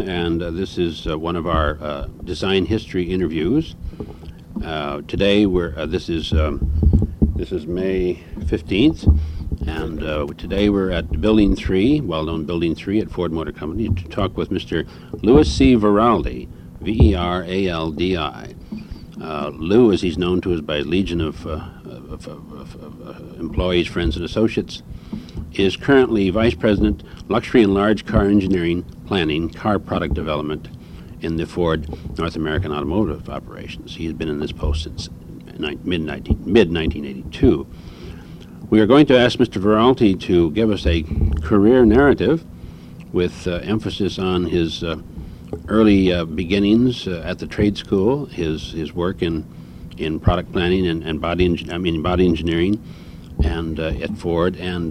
and this is one of our design history interviews. Today, this is May 15th, and today we're at Building 3, well-known Building 3 at Ford Motor Company, to talk with Mr. Louis C. Veraldi, V-E-R-A-L-D-I. Lou, as he's known to us by a legion of employees, friends, and associates, is currently Vice President, Luxury and Large Car Engineering, Planning, Car Product Development in the Ford North American Automotive Operations. He has been in this post since mid-1982. We are going to ask Mr. Veraldi to give us a career narrative with emphasis on his early beginnings at the trade school, his work in product planning and body engineering, and at Ford, and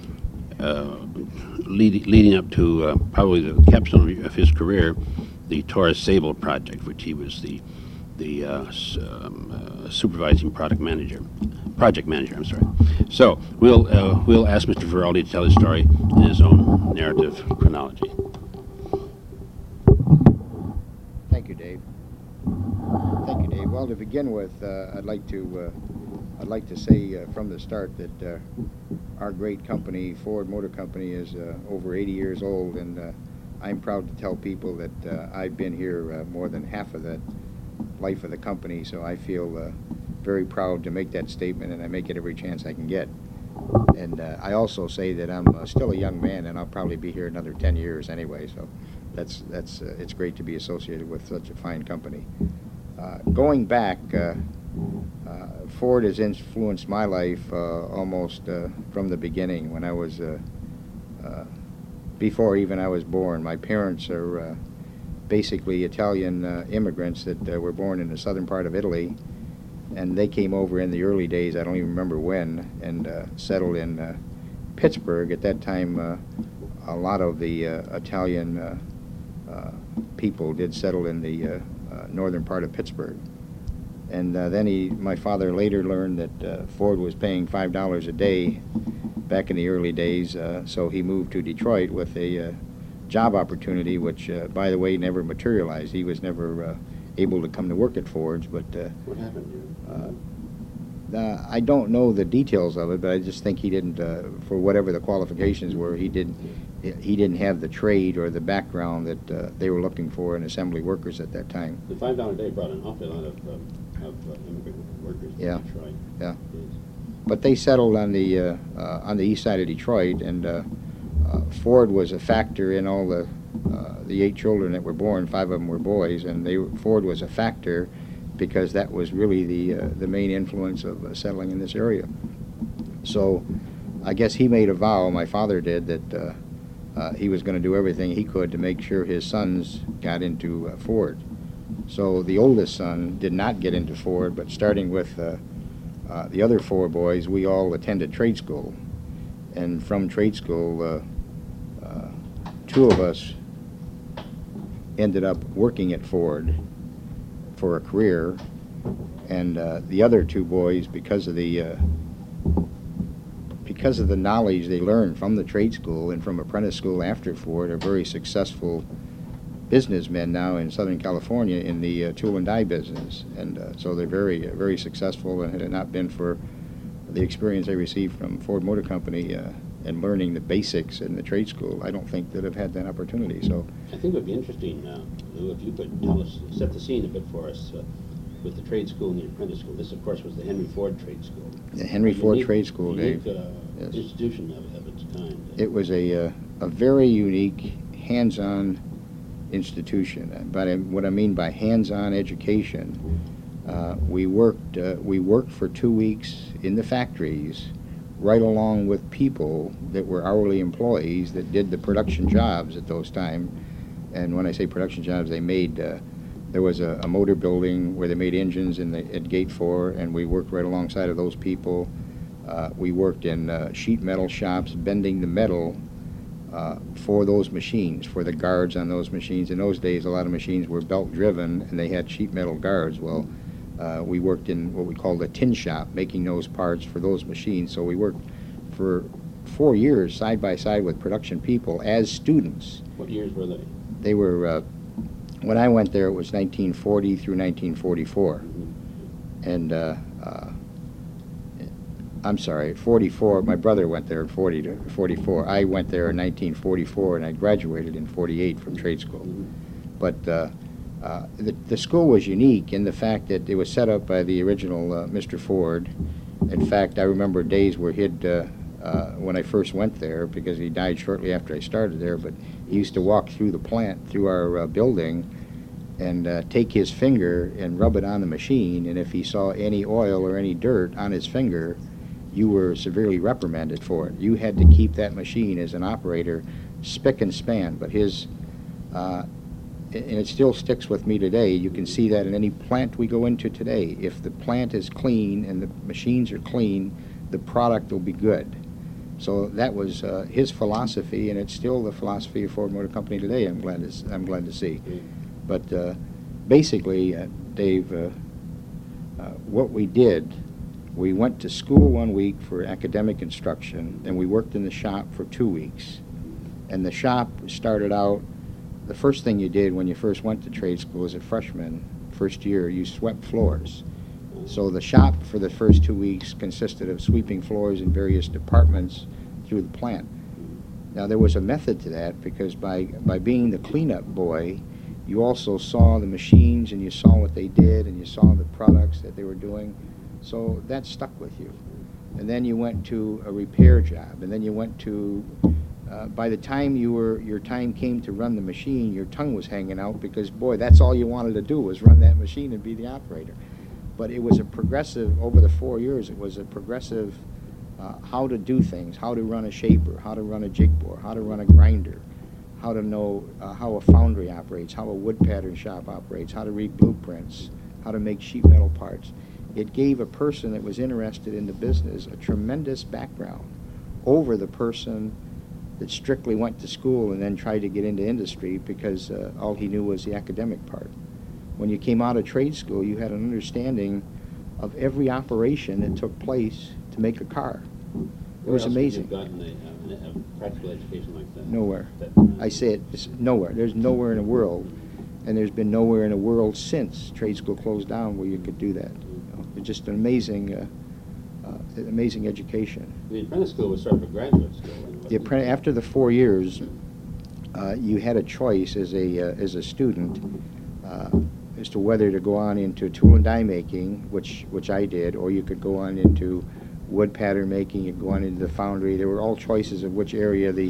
leading up to probably the capstone of his career, the Taurus Sable project, which he was the supervising project manager. I'm sorry. So we'll ask Mr. Veraldi to tell his story in his own narrative chronology. Thank you, Dave. Well, to begin with, I'd like to say from the start that our great company, Ford Motor Company, is over 80 years old, and I'm proud to tell people that I've been here more than half of the life of the company, so I feel very proud to make that statement, and I make it every chance I can get. And I also say that I'm still a young man, and I'll probably be here another 10 years anyway, so it's great to be associated with such a fine company. Going back, Ford has influenced my life almost from the beginning. When I was before even I was born. My parents are basically Italian immigrants that were born in the southern part of Italy, and they came over in the early days, I don't even remember when, and settled in Pittsburgh. At that time, a lot of the Italian people did settle in the northern part of Pittsburgh. And then my father later learned that Ford was paying $5 a day back in the early days, so he moved to Detroit with a job opportunity, which, by the way, never materialized. He was never able to come to work at Ford's, but what happened to you? I don't know the details of it, but I just think he didn't, for whatever the qualifications were, he didn't have the trade or the background that they were looking for in assembly workers at that time. The $5 a day brought an awful lot of immigrant workers to Detroit. Yeah. But they settled on the east side of Detroit, and Ford was a factor in all the 8 children that were born. 5 of them were boys, and Ford was a factor because that was really the main influence of settling in this area. So I guess he made a vow, my father did, that he was going to do everything he could to make sure his sons got into Ford. So the oldest son did not get into Ford, but starting with the other 4 boys, we all attended trade school. And from trade school, 2 of us ended up working at Ford for a career, and the other 2 boys, because of the knowledge they learned from the trade school and from apprentice school after Ford, are very successful businessmen now in Southern California in the tool and die business, and so they're very, very successful. And had it not been for the experience they received from Ford Motor Company and learning the basics in the trade school, I don't think they'd have had that opportunity. So I think it would be interesting, Lou, if you could tell us, set the scene a bit for us with the trade school and the apprentice school. This, of course, was the Henry Ford Trade School. The Henry Ford Trade School, unique, Dave. Yes. Institution of its kind. It was a very unique, hands-on institution. But what I mean by hands-on education, we worked for 2 weeks in the factories, right along with people that were hourly employees that did the production jobs at those times. And when I say production jobs, they made, there was a motor building where they made engines at Gate 4, and we worked right alongside of those people. We worked in sheet metal shops, bending the metal for those machines, for the guards on those machines. In those days, a lot of machines were belt-driven, and they had sheet metal guards. Well, we worked in what we called a tin shop, making those parts for those machines. So we worked for 4 years side by side with production people as students. What years were they? they were, when I went there, it was 1940 through 1944. And I'm sorry, 44. My brother went there in 40 to 44. I went there in 1944, and I graduated in 48 from trade school. But the school was unique in the fact that it was set up by the original Mr. Ford. In fact, I remember days were hid when I first went there, because he died shortly after I started there. But he used to walk through the plant, through our building, and take his finger and rub it on the machine. And if he saw any oil or any dirt on his finger, you were severely reprimanded for it. You had to keep that machine as an operator spick and span. But his, and it still sticks with me today. You can see that in any plant we go into today. If the plant is clean and the machines are clean, the product will be good. So that was his philosophy, and it's still the philosophy of Ford Motor Company today. I'm glad to see. But basically, Dave, what we did, we went to school 1 week for academic instruction, and we worked in the shop for 2 weeks. And the shop started out, the first thing you did when you first went to trade school as a freshman, first year, you swept floors. So the shop for the first 2 weeks consisted of sweeping floors in various departments through the plant. Now there was a method to that, because by being the cleanup boy, you also saw the machines, and you saw what they did, and you saw the products that they were doing. So that stuck with you. And then you went to a repair job, and then you went to, by the time your time came to run the machine, your tongue was hanging out, because, boy, that's all you wanted to do was run that machine and be the operator. But it was a progressive, over the 4 years, it was a progressive how to do things, how to run a shaper, how to run a jig bore, how to run a grinder, how to know how a foundry operates, how a wood pattern shop operates, how to read blueprints, how to make sheet metal parts. It gave a person that was interested in the business a tremendous background over the person that strictly went to school and then tried to get into industry because all he knew was the academic part. When you came out of trade school, you had an understanding of every operation that took place to make a car. It was amazing. Where else have you gotten a practical education like that? Nowhere. I say it's nowhere. There's nowhere in the world, and there's been nowhere in the world since trade school closed down where you could do that. It's just an amazing education. The apprentice school was sort of a graduate school. After the 4 years, you had a choice as a student as to whether to go on into tool and die making, which I did, or you could go on into wood pattern making. You could go on into the foundry. There were all choices of which area of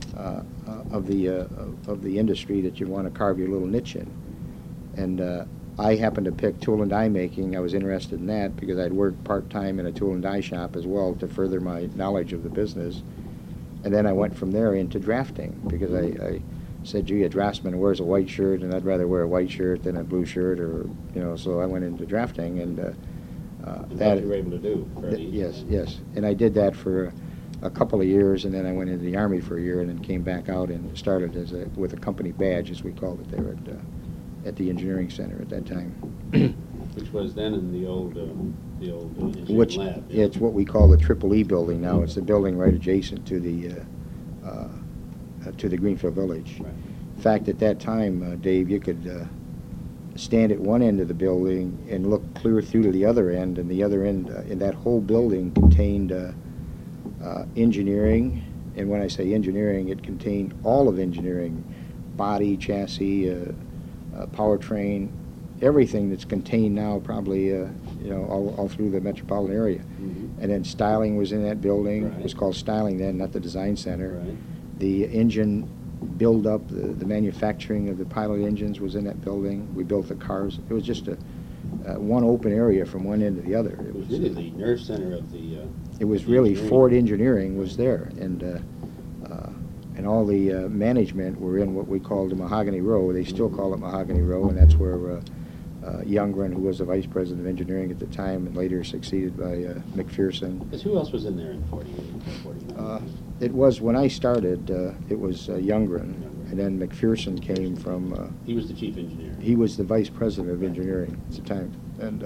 the industry that you want to carve your little niche in. And I happened to pick tool and die making. I was interested in that because I'd worked part-time in a tool and die shop as well to further my knowledge of the business. And then I went from there into drafting because I said, gee, a draftsman wears a white shirt, and I'd rather wear a white shirt than a blue shirt, or, so I went into drafting. And that you were able to do fairly easily. Yes. And I did that for a couple of years, and then I went into the Army for a year and then came back out and started with a company badge, as we called it there at the engineering center at that time. Which was then in the old engineering lab. Yeah. It's what we call the Triple E building now. It's the building right adjacent to the Greenfield Village. Right. In fact, at that time, Dave, you could stand at one end of the building and look clear through to the other end, and the other end in that whole building contained engineering. And when I say engineering, it contained all of engineering: body, chassis, powertrain, everything that's contained now, probably all through the metropolitan area. Mm-hmm. And then styling was in that building. Right. It was called styling then, not the design center. Right. The engine build up, the manufacturing of the pilot engines was in that building. We built the cars. It was just one open area from one end to the other. It was really the nerve center of the. It was really Ford Engineering was there, and all the management were in what we called the Mahogany Row. They still call it Mahogany Row, and that's where Youngren, who was the vice president of engineering at the time, and later succeeded by McPherson. Because who else was in there in 49? It was, when I started, it was Youngren, and then McPherson came from... he was the chief engineer. He was the vice president of engineering at the time, and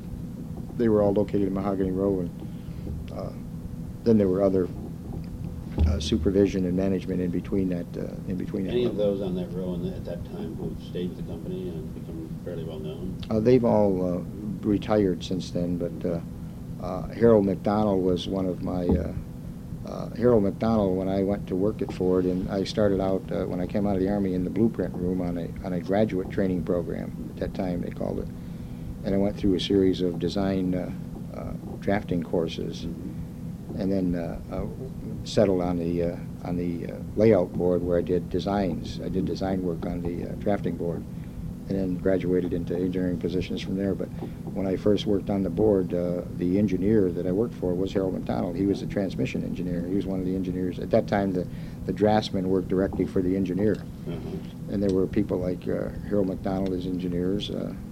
they were all located in Mahogany Row, and then there were other supervision and management in between that. Any of those on that row at that time who have stayed with the company and become fairly well known? They've all retired since then, but Harold McDonald was one of my. Harold McDonald, when I went to work at Ford, and I started out when I came out of the Army in the blueprint room on a graduate training program. At that time, they called it, and I went through a series of design drafting courses, and then settled on the layout board where I did designs. I did design work on the drafting board, and then graduated into engineering positions from there. But when I first worked on the board, the engineer that I worked for was Harold McDonald. He was a transmission engineer. He was one of the engineers. At that time, the draftsman worked directly for the engineer. And there were people like Harold McDonald as engineers.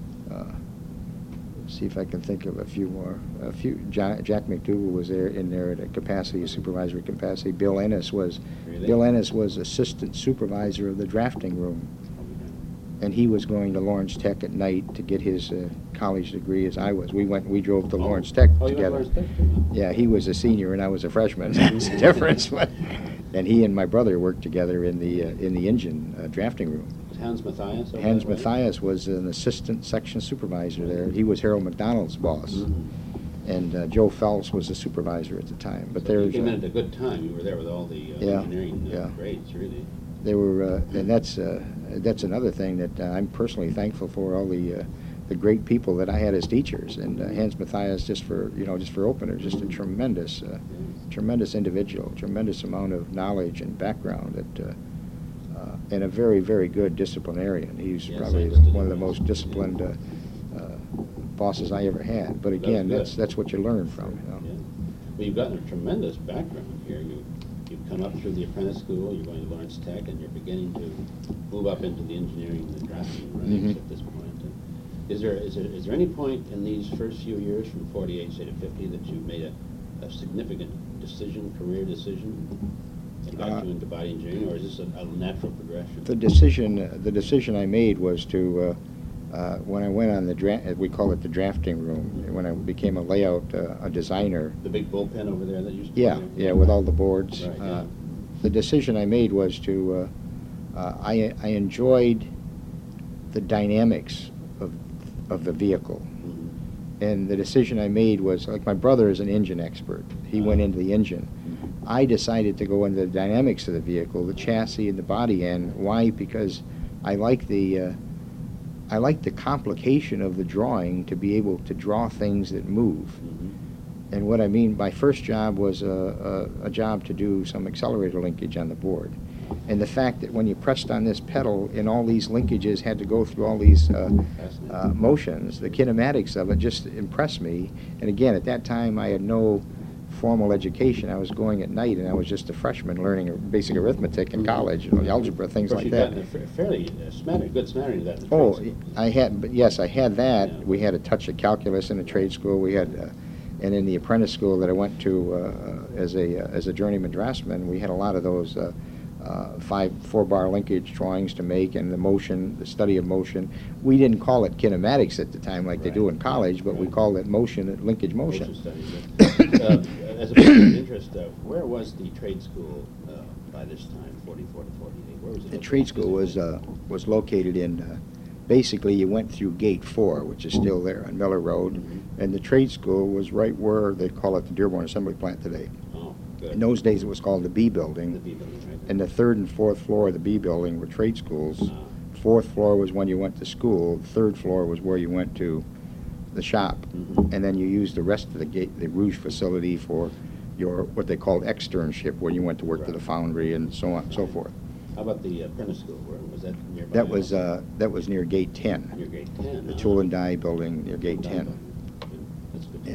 See if I can think of a few more. Jack McDougal was in there at a capacity, a supervisory capacity. Bill Ennis was assistant supervisor of the drafting room. And he was going to Lawrence Tech at night to get his college degree as I was. We drove to Lawrence Tech together. Lawrence Tech too? Yeah, he was a senior and I was a freshman. That's the difference. And he and my brother worked together in the engine drafting room. Was Hans Matthias? Hans Matthias was an assistant section supervisor there. He was Harold McDonald's boss. And Joe Phelps was the supervisor at the time. But so you came in at a good time. You were there with all the engineering grades, really. They were, and that's another thing that I'm personally thankful for, all the great people that I had as teachers. And Hans Matthias, just for openers, just a tremendous individual, tremendous amount of knowledge and background, and a very, very good disciplinarian. He's probably one of the most disciplined bosses I ever had. But again, that's what you learn from. You know? Yeah. Well, you've gotten a tremendous background here. You've come up through the apprentice school, you're going to Lawrence Tech, and you're beginning to move up into the engineering and the drafting ranks at this point. Is there any point in these first few years, from 48, say, to 50, that you made a significant career decision that got you into body engineering, or is this a natural progression? The decision I made was to, when I went on we call it the drafting room, when I became a layout, a designer. The big bullpen over there that used to be there? Yeah, with all the boards. Right, The decision I made was to, I enjoyed the dynamics of the vehicle. And the decision I made was, like, my brother is an engine expert. He went into the engine. I decided to go into the dynamics of the vehicle, the chassis and the body end. Why? Because I like the complication of the drawing, to be able to draw things that move. And what I mean, my first job was a job to do some accelerator linkage on the board. And the fact that when you pressed on this pedal and all these linkages had to go through all these motions, the kinematics of it just impressed me. And again, at that time, I had no formal education. I was going at night, and I was just a freshman learning basic arithmetic in college, algebra, things like that. Of course, you've gotten a fairly good smattering of that in the Oh, trade school. I had that. Yeah. We had a touch of calculus in the trade school. We had, and in the apprentice school that I went to as a journeyman draftsman, we had a lot of those 4-bar linkage drawings to make, and the study of motion. We didn't call it kinematics at the time like they do in college, but we called it linkage motion. Studies. As a point of interest, where was the trade school by this time, 44 to 48? Where was it? The trade school was located in, basically you went through Gate 4, which is still there on Miller Road, and the trade school was right where they call it the Dearborn Assembly Plant today. Oh, good. In those days it was called the B Building. The B building, right? And the 3rd and 4th floor of the B Building were trade schools. 4th floor was when you went to school. The 3rd floor was where you went to the shop. And then you used the rest of the Rouge facility for your, what they called externship, where you went to work to the foundry and so on and so forth. How about the apprentice school? Where was that nearby? That was near Gate 10. Near Gate 10. The tool and die building near Gate 10. That's good.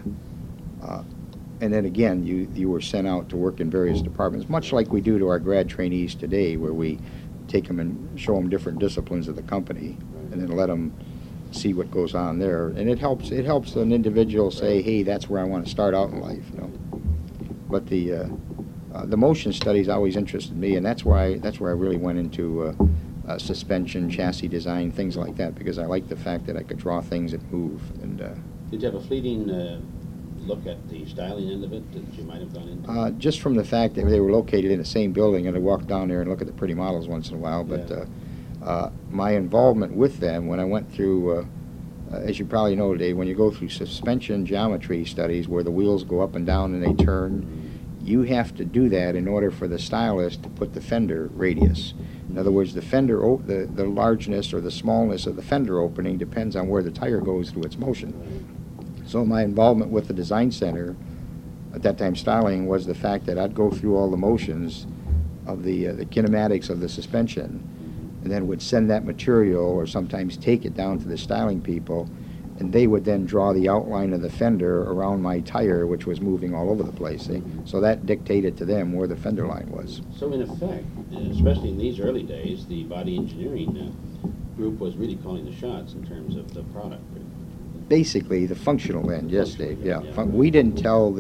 And then again, you were sent out to work in various departments, much like we do to our grad trainees today, where we take them and show them different disciplines of the company, and then let them see what goes on there. And it helps an individual say, hey, that's where I want to start out in life, you know. But the motion studies always interested me, and that's where I really went into suspension, chassis design, things like that, because I liked the fact that I could draw things that move. And did you have a fleeting look at the styling end of it that you might have gone into? Just from the fact that they were located in the same building, and I walk down there and look at the pretty models once in a while. But my involvement with them when I went through, as you probably know, Dave, when you go through suspension geometry studies where the wheels go up and down and they turn, you have to do that in order for the stylist to put the fender radius. In other words, the fender, the largeness or the smallness of the fender opening depends on where the tire goes through its motion. So my involvement with the design center, at that time styling, was the fact that I'd go through all the motions of the kinematics of the suspension, and then would send that material or sometimes take it down to the styling people, and they would then draw the outline of the fender around my tire, which was moving all over the place. See? So that dictated to them where the fender line was. So in effect, especially in these early days, the body engineering group was really calling the shots in terms of the product. Basically, the functional end, yes, Dave. Yeah, Yeah. We didn't tell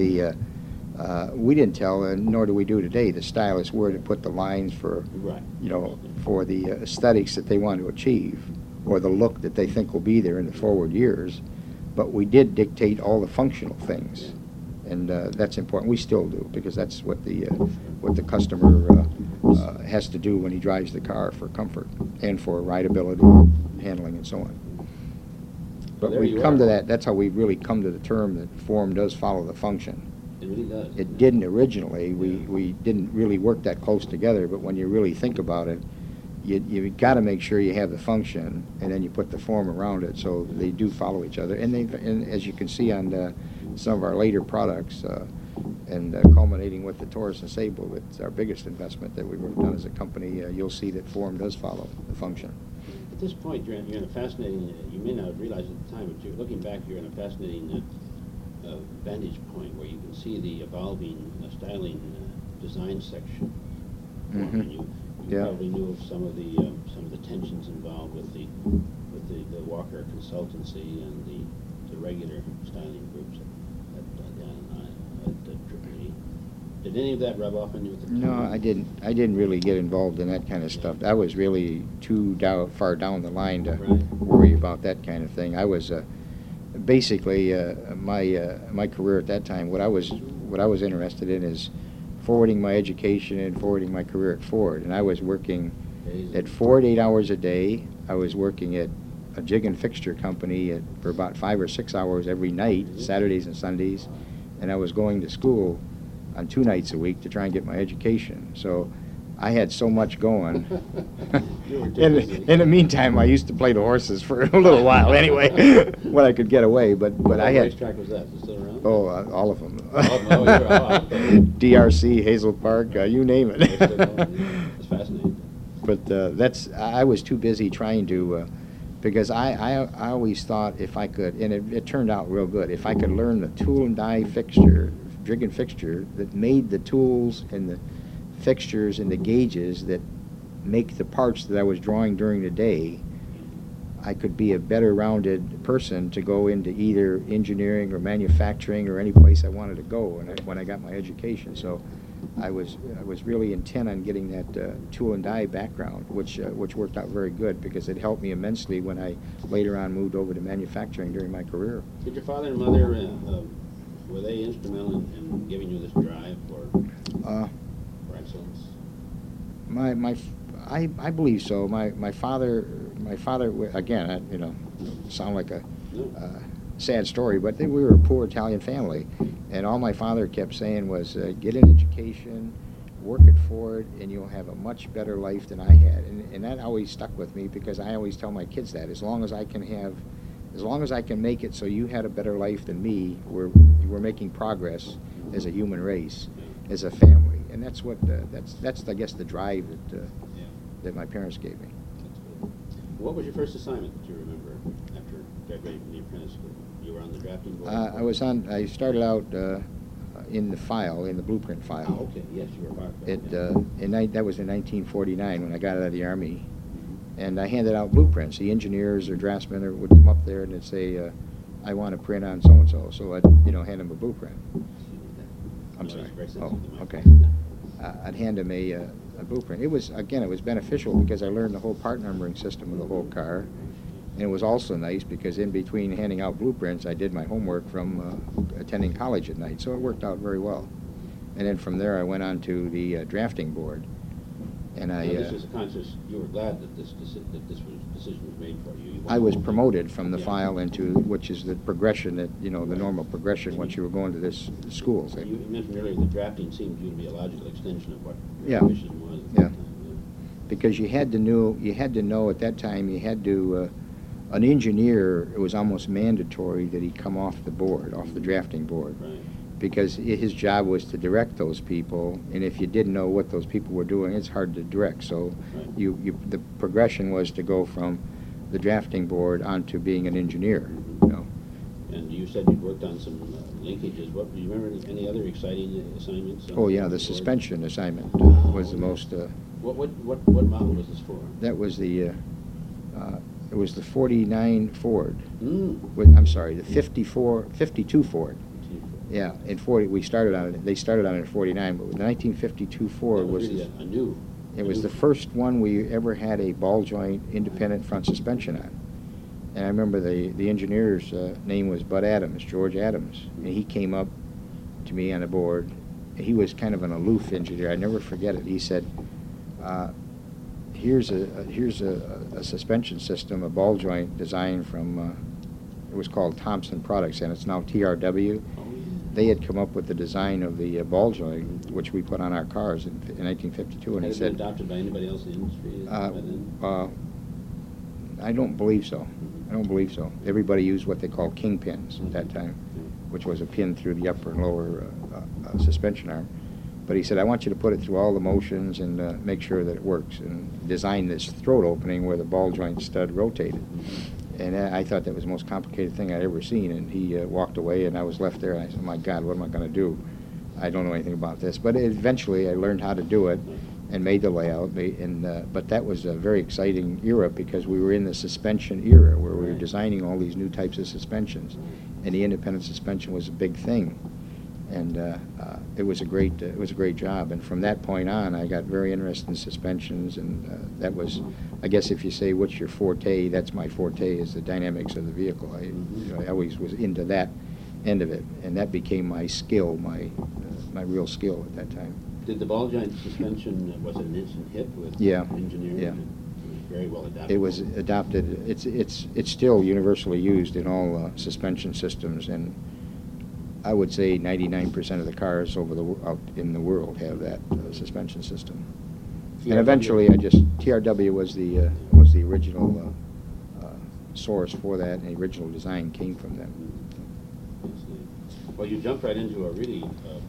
and nor do we do today, the stylists where to put the lines for, Right. for the aesthetics that they want to achieve, or the look that they think will be there in the forward years. But we did dictate all the functional things, and that's important. We still do, because that's what the customer has to do when he drives the car for comfort and for rideability, handling, and so on. But Well, there we you come are. to that. That's how we really come to the term that form does follow the function. It really does. It didn't originally. We didn't really work that close together. But when you really think about it, you got to make sure you have the function, and then you put the form around it, so they do follow each other. And as you can see on some of our later products, and culminating with the Taurus and Sable, it's our biggest investment that we've ever done as a company. You'll see that form does follow the function. At this point, you're in a fascinating, you may not have realized at the time, but you're looking back, you're in a fascinating vantage point where you can see the evolving styling design section. Mhm. And you Yeah. probably knew of some of the tensions involved with the Walker consultancy and the regular styling groups at Dan and I at Triple E. Did any of that rub off on you at the time? No, I didn't. I didn't really get involved in that kind of stuff. That was really too far down the line to Right. worry about that kind of thing. I was basically my career at that time. What I was interested in is forwarding my education and forwarding my career at Ford. And I was working at Ford 8 hours a day. I was working at a jig and fixture company for about 5 or 6 hours every night, Saturdays and Sundays, and I was going to school on 2 nights a week to try and get my education. So I had so much going. You were too busy. In the meantime, I used to play the horses for a little while anyway, when I could get away. But I What had, racetrack was that? Is it still around? all of them. Okay. DRC, Hazel Park, you name it. It's fascinating. But I was too busy trying to, because I always thought if I could, and it turned out real good, if I could learn the tool and die fixture, jig and fixture, that made the tools and the fixtures and the gauges that make the parts that I was drawing during the day, I could be a better rounded person to go into either engineering or manufacturing or any place I wanted to go when I got my education. So I was really intent on getting that tool and die background, which worked out very good because it helped me immensely when I later on moved over to manufacturing during my career. Did your father and mother, were they instrumental in giving you this drive for excellence? I believe so. My father, again, sound like a sad story, but we were a poor Italian family, and all my father kept saying was, get an education, work at Ford, and you'll have a much better life than I had. And that always stuck with me because I always tell my kids that as long as I can make it so you had a better life than me, we're making progress as a human race, as a family, and that's what that's I guess the drive that my parents gave me. That's good. What was your first assignment that you remember after graduating from the apprentice school? You were on the drafting board? I started out in the blueprint file. Oh, okay. Yes, you were part of that. That was in 1949 when I got out of the Army, and I handed out blueprints. The engineers or draftsmen would come up there and they'd say, I want to print on so-and-so. So I'd hand them a blueprint. I'm sorry. Oh, okay. I'd hand them a blueprint. It was beneficial because I learned the whole part numbering system of the whole car. And it was also nice because in between handing out blueprints, I did my homework from attending college at night, so it worked out very well. And then from there, I went on to the drafting board. And Now, this was a conscious, you were glad that decision was made for you. I was promoted from the file into, which is the progression that, you know, the normal progression once you were going to this schools. You mentioned earlier that drafting seemed to you to be a logical extension of what your Yeah. mission was. at Yeah. the time, Because you had to know at that time, you had to, an engineer, it was almost mandatory that he come off the board, off the drafting board. Right. Because his job was to direct those people, and if you didn't know what those people were doing, it's hard to direct. So Right. the progression was to go from the drafting board onto being an engineer, you know. And you said you'd worked on some linkages. What, do you remember any other exciting assignments? Oh, yeah, the board? was assignment was the most, What model was this for? that was the, it was the 49 Ford. Mm. I'm sorry, the 52 Ford. Yeah, in 40, they started on it in 49, but the 1952 Ford was, really a new. it was the first one we ever had a ball joint independent front suspension on. And I remember the engineer's name was Bud Adams, George Adams, and he came up to me on the board. He was kind of an aloof engineer. I never forget it. He said, here's a suspension system, a ball joint designed from, it was called Thompson Products, and it's now TRW. Oh, yeah. They had come up with the design of the ball joint, which we put on our cars in 1952, and he Had it said, been adopted by anybody else in the industry by then? I don't believe so. I don't believe so. Everybody used what they called kingpins at that time, which was a pin through the upper and lower suspension arm. But he said, I want you to put it through all the motions and make sure that it works, and design this throat opening where the ball joint stud rotated. And I thought that was the most complicated thing I'd ever seen. And he walked away, and I was left there, and I said, oh my God, what am I going to do? I don't know anything about this. But eventually I learned how to do it and made the layout. But that was a very exciting era because we were in the suspension era where we were designing all these new types of suspensions. And the independent suspension was a big thing. And it was a great job. And from that point on, I got very interested in suspensions, and that was, I guess, if you say what's your forte, that's my forte, is the dynamics of the vehicle. I always was into that end of it, and that became my skill, my real skill at that time. Did the ball joint suspension, was it an instant hit with engineering? Yeah. It was very well adapted. It was adopted. It's still universally used in all suspension systems, and I would say 99% of the cars out in the world have that suspension system. And eventually, TRW was the original source for that, and the original design came from them. Well, you jumped right into a really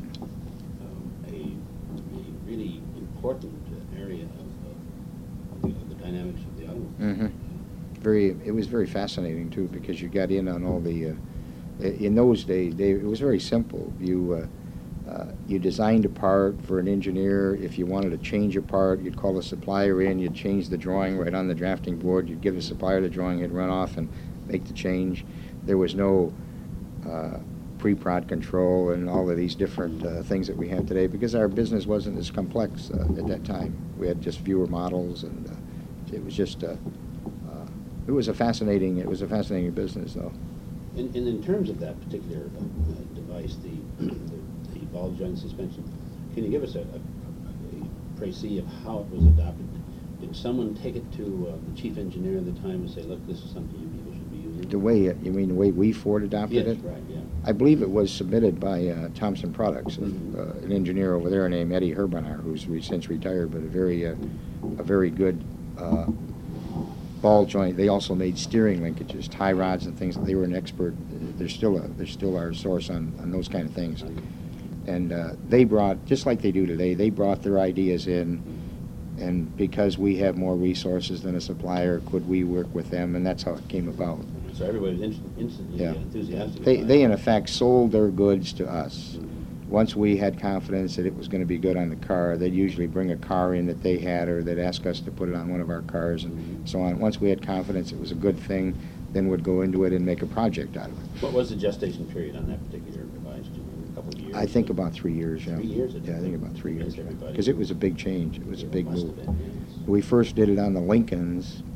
important area of the dynamics of the automobile. Mm-hmm. It was very fascinating too, because you got in on all the. In those days, it was very simple. You designed a part for an engineer. If you wanted to change a part, you'd call the supplier in. You'd change the drawing right on the drafting board. You'd give the supplier the drawing. He'd run off and make the change. There was no pre-prod control and all of these different things that we have today, because our business wasn't as complex at that time. We had just fewer models, and it was just it was a fascinating business, though. And in terms of that particular device, the ball joint suspension, can you give us a précis of how it was adopted? Did someone take it to the chief engineer at the time and say, look, this is something you people should be using? You mean the way we Ford adopted it? Yes, right, yeah. I believe it was submitted by Thompson Products, an engineer over there named Eddie Herbanar, who's since retired, but a very good ball joint. They also made steering linkages, tie rods, and things. They were an expert. They're still our source on those kind of things. And they brought, just like they do today, they brought their ideas in, and because we have more resources than a supplier, could we work with them, and that's how it came about. So everybody was instantly enthusiastic. They in effect sold their goods to us. Once we had confidence that it was going to be good on the car, they'd usually bring a car in that they had, or they'd ask us to put it on one of our cars, and so on. Once we had confidence it was a good thing, then we'd go into it and make a project out of it. What was the gestation period on that particular device? Do you remember? A couple of years? I think about 3 years, yeah. 3 years? Yeah, I think about 3 years, Everybody. because it was a big change. It was a big Must move. have been, yes. We first did it on the Lincolns,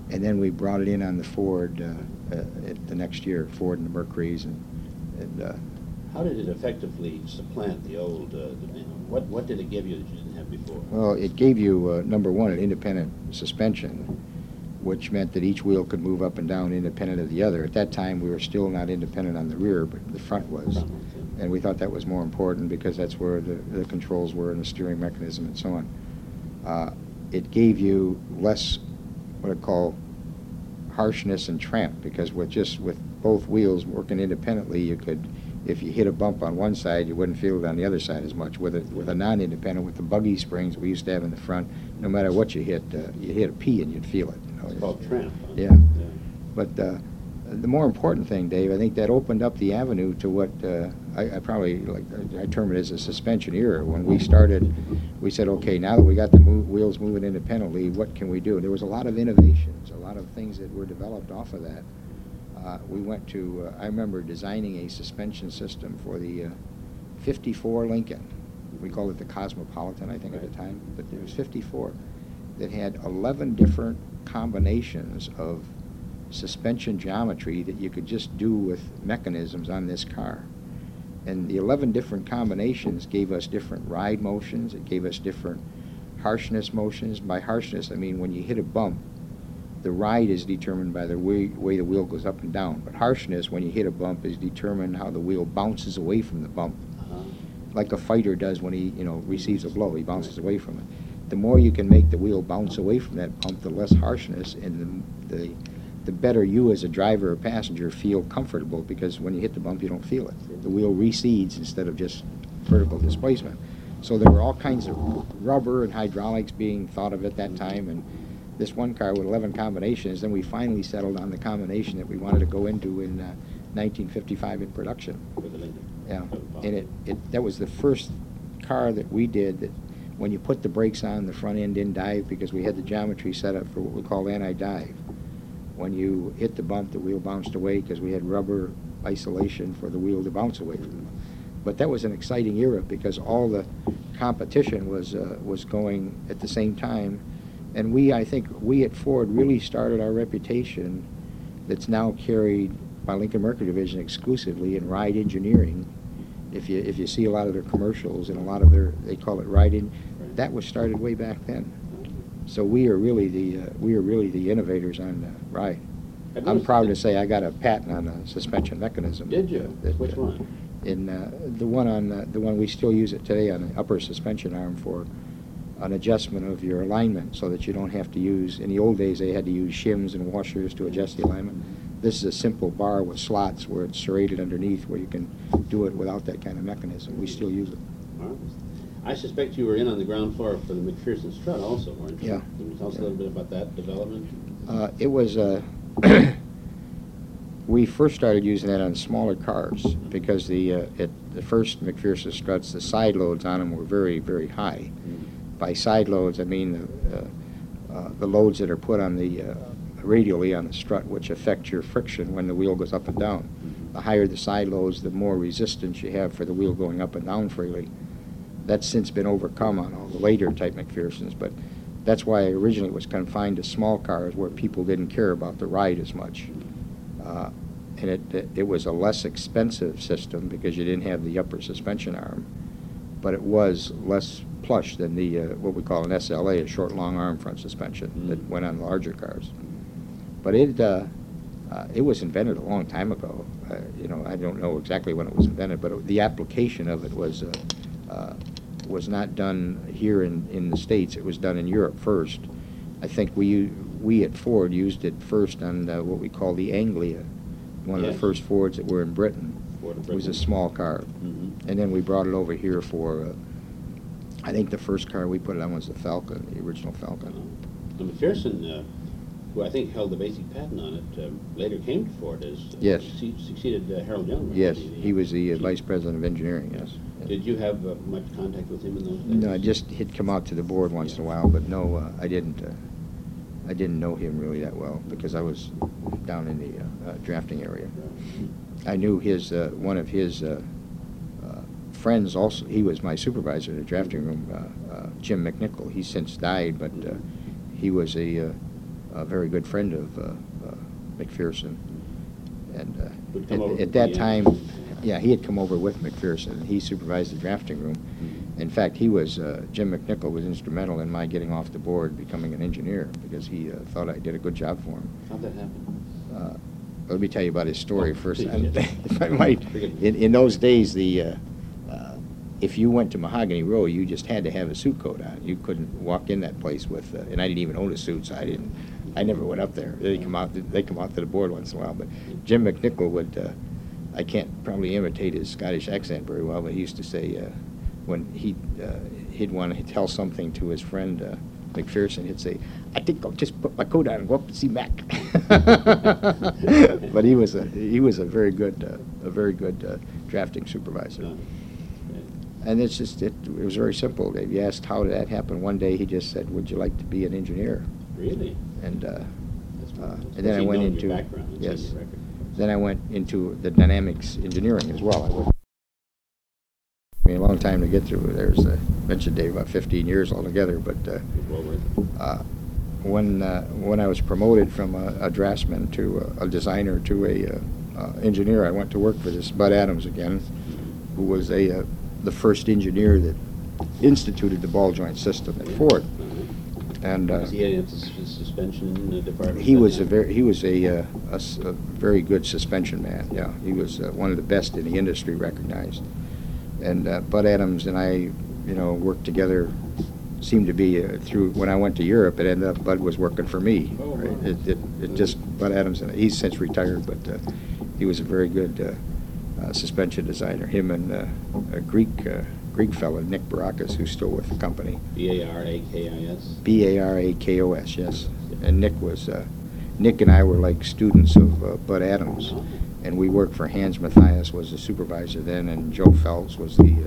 And then we brought it in on the Ford the next year, Ford and the Mercuries, and How did it effectively supplant the old, what did it give you that you didn't have before? well, it gave you, number one, an independent suspension, which meant that each wheel could move up and down independent of the other. At that time, we were still not independent on the rear, but the front was. And we thought that was more important because that's where the controls were and the steering mechanism and so on. It gave you less, what I call, harshness and tramp, because with both wheels working independently, you could, if you hit a bump on one side, you wouldn't feel it on the other side as much. With a non-independent, with the buggy springs we used to have in the front, no matter what you hit a P and you'd feel it. You know? It's called tramp. Huh? Yeah. But the more important thing, Dave, I think that opened up the avenue to what I probably, I term it as a suspension era. When we started, we said, okay, now that we got the wheels moving independently, what can we do? There was a lot of innovations, a lot of things that were developed off of that. We went to, I remember designing a suspension system for the 54 Lincoln. We called it the Cosmopolitan, I think, at the time, but it was 54, that had 11 different combinations of suspension geometry that you could just do with mechanisms on this car. And the 11 different combinations gave us different ride motions. It gave us different harshness motions. By harshness, I mean when you hit a bump, the ride is determined by the way the wheel goes up and down. But harshness, when you hit a bump, is determined how the wheel bounces away from the bump. Like a fighter does when he, receives a blow. He bounces away from it. The more you can make the wheel bounce away from that bump, the less harshness, and the better you as a driver or passenger feel comfortable, because when you hit the bump, you don't feel it. The wheel recedes instead of just vertical displacement. So there were all kinds of rubber and hydraulics being thought of at that time, and this one car with 11 combinations, then we finally settled on the combination that we wanted to go into in 1955 in production. Yeah, and that was the first car that we did that when you put the brakes on, the front end didn't dive, because we had the geometry set up for what we call anti-dive. When you hit the bump, the wheel bounced away because we had rubber isolation for the wheel to bounce away from them. But that was an exciting era because all the competition was going at the same time. And I think we at Ford really started our reputation that's now carried by Lincoln Mercury Division exclusively in ride engineering. If you see a lot of their commercials and a lot of they call it riding, that was started way back then. So we are really the innovators on the ride. I'm proud to say I got a patent on a suspension mechanism. Did you? Which one? In the one we still use it today on the upper suspension arm for an adjustment of your alignment, so that you don't have to use. In the old days, they had to use shims and washers to adjust the alignment. This is a simple bar with slots where it's serrated underneath, where you can do it without that kind of mechanism. We still use it. I suspect you were in on the ground floor for the McPherson Strut also, weren't you? Yeah. Can you tell us a little bit about that development? It was we first started using that on smaller cars because the first McPherson Struts, the side loads on them were very, very high. By side loads, I mean the loads that are put on the radially on the strut, which affect your friction when the wheel goes up and down. The higher the side loads, the more resistance you have for the wheel going up and down freely. That's since been overcome on all the later type McPhersons, but that's why originally it was confined to small cars where people didn't care about the ride as much. And it was a less expensive system because you didn't have the upper suspension arm, but it was less plush than the what we call an SLA, a short long arm front suspension that went on larger cars. But it was invented a long time ago. I don't know exactly when it was invented, but the application of it was not done here in the States. It was done in Europe first. I think we at Ford used it first on what we call the Anglia, one of the first Fords that were in Britain. It was a small car. And then we brought it over here for, I think the first car we put it on was the Falcon, the original Falcon. McPherson, who I think held the basic patent on it, later came to Ford as Yes. Succeeded Harold Young. Right? Yes, he was the vice president of engineering, yes. Did you have much contact with him in those days? No, he'd come out to the board once in a while, but no, I didn't know him really that well because I was down in the drafting area. I knew one of his friends also. He was my supervisor in the drafting room, Jim McNichol. He's since died, but he was a a very good friend of McPherson. And Would come over at with that the, time, yeah, he had come over with McPherson. He supervised the drafting room. In fact, Jim McNichol was instrumental in my getting off the board, becoming an engineer, because he thought I did a good job for him. How'd that happen? Let me tell you about his story Oh, first. please, And yes. if I might, Forgive me. in those days, if you went to Mahogany Row, you just had to have a suit coat on. You couldn't walk in that place with, and I didn't even own a suit, so I never went up there. They come out to the board once in a while. But Jim McNichol would, I can't probably imitate his Scottish accent very well, but he used to say when he'd want to tell something to his friend McPherson, he'd say, "I think I'll just put my coat on and go up and see Mac." But he was a very good drafting supervisor. No. And it's just it was very simple. Dave. You asked how did that happen. One day he just said, "Would you like to be an engineer?" Really? And That's and then I went into your background and yes. seen your record. Then I went into the dynamics engineering as well. I mean, a long time to get through. There's mentioned Dave about 15 years altogether. But Well worth it. when I was promoted from a draftsman to a designer to a engineer, I went to work for this Bud Adams again, who was the first engineer that instituted the ball joint system at Ford. And Was he in the suspension department? he was a very good suspension man. Yeah, he was one of the best in the industry, recognized. And Bud Adams and I, worked together. Seemed to be through when I went to Europe. It ended up Bud was working for me. Oh, Right? wow. It just Bud Adams, and he's since retired, but he was a very good suspension designer. Him and a Greek fellow, Nick Barakis, who's still with the company. Barakis? Barakos, yes. And Nick and I were like students of Bud Adams, and we worked for Hans Matthias, was the supervisor then, and Joe Phelps was the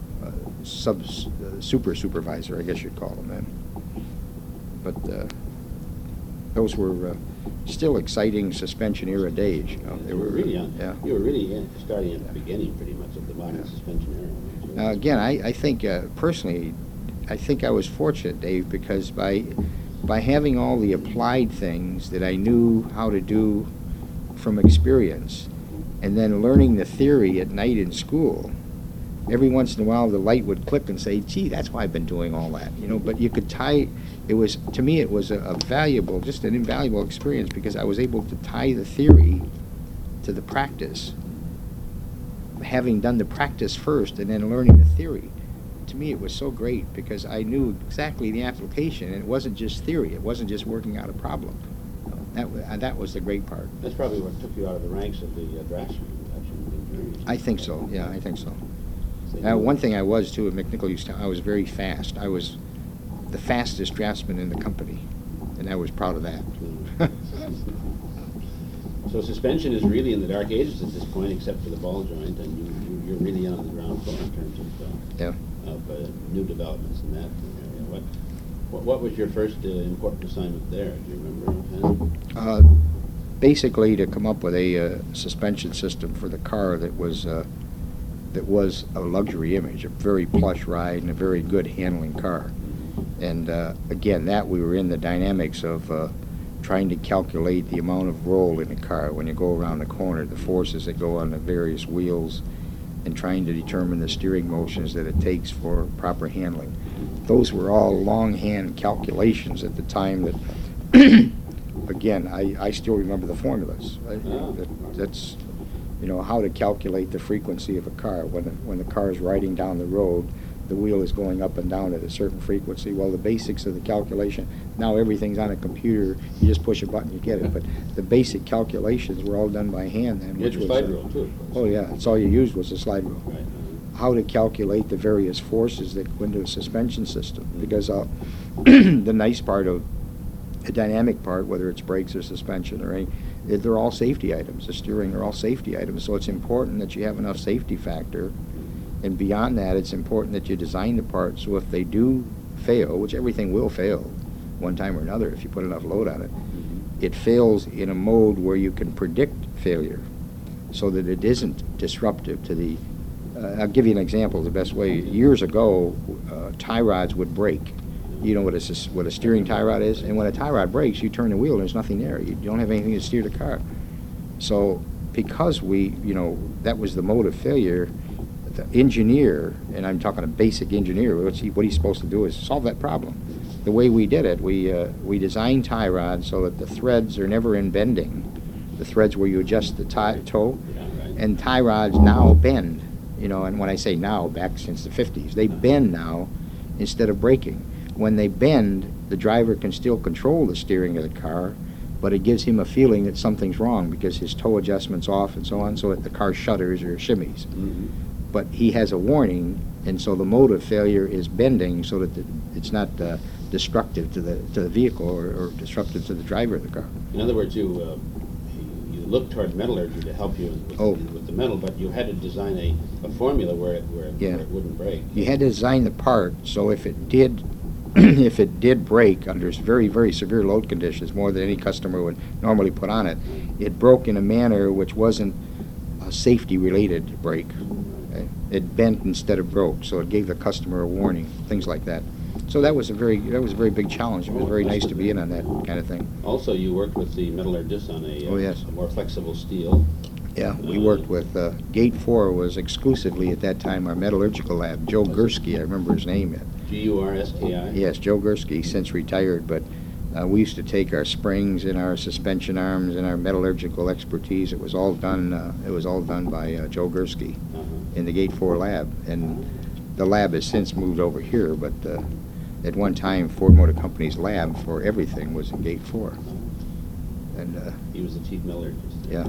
super supervisor, I guess you'd call him then. But those were still exciting suspension era days. They were really on. Yeah. You were really starting at the beginning, pretty much, of the modern suspension era. Now, again, I think personally, I think I was fortunate, Dave, because by having all the applied things that I knew how to do from experience, and then learning the theory at night in school, every once in a while the light would click and say, "Gee, that's why I've been doing all that." But you could tie. To me, it was a valuable, just an invaluable experience because I was able to tie the theory to the practice. Having done the practice first and then learning the theory, to me it was so great because I knew exactly the application, and it wasn't just theory. It wasn't just working out a problem. That was the great part. That's probably what took you out of the ranks of the draftsmen. I think so. Yeah, I think so. One thing I was too at McNichol I was very fast. I was the fastest draftsman in the company, and I was proud of that. So suspension is really in the dark ages at this point, except for the ball joint, and you're really on the ground floor in terms of new developments in that area. What was your first important assignment there? Do you remember? Basically, to come up with a suspension system for the car that was a luxury image, a very plush ride, and a very good handling car. And again, we were in the dynamics of trying to calculate the amount of roll in a car when you go around the corner, the forces that go on the various wheels, and trying to determine the steering motions that it takes for proper handling. Those were all longhand calculations at the time that, again, I still remember the formulas. That's, how to calculate the frequency of a car. When the car is riding down the road, the wheel is going up and down at a certain frequency. Well, the basics of the calculation, now everything's on a computer. You just push a button, you get it. But the basic calculations were all done by hand then. You had your slide rule, too, of course. Oh, yeah. That's all you used was a slide rule. Right. How to calculate the various forces that go into a suspension system. Because the nice part of the dynamic part, whether it's brakes or suspension or they're all safety items. The steering are all safety items. So it's important that you have enough safety factor. And beyond that, it's important that you design the part so if they do fail, which everything will fail one time or another if you put enough load on it, it fails in a mode where you can predict failure so that it isn't disruptive to the... I'll give you an example, the best way. Years ago, tie rods would break You know what what a steering tie rod is? And when a tie rod breaks, you turn the wheel and there's nothing there. You don't have anything to steer the car. So because that was the mode of failure, the engineer, and I'm talking a basic engineer, what he's supposed to do is solve that problem. The way we did it, we designed tie rods so that the threads are never in bending. The threads where you adjust the toe, and tie rods now bend. And when I say now, back since the 50s, they bend now instead of breaking. When they bend, the driver can still control the steering of the car, but it gives him a feeling that something's wrong because his toe adjustment's off and so on, so that the car shudders or shimmies. Mm-hmm. But he has a warning, and so the mode of failure is bending so that it's not destructive to the vehicle or disruptive to the driver of the car. In other words, you looked toward metallurgy to help you with the metal, but you had to design a formula where it wouldn't break. You had to design the part so if it did if it did break under very, very severe load conditions, more than any customer would normally put on it, it broke in a manner which wasn't a safety-related break. Okay? It bent instead of broke, so it gave the customer a warning, things like that. So that was a very big challenge. It was very nice to be in on that kind of thing. Also, you worked with the metallurgists on yes. a more flexible steel. Yeah, we worked with Gate 4 was exclusively at that time our metallurgical lab. Joe Gursky, I remember his name. G-U-R-S-K-I? Yes, Joe Gursky, since retired, but we used to take our springs and our suspension arms and our metallurgical expertise. It was all done by Joe Gursky in the Gate 4 lab, and the lab has since moved over here. But at one time, Ford Motor Company's lab for everything was in Gate 4, and he was the chief metallurgist. Yeah.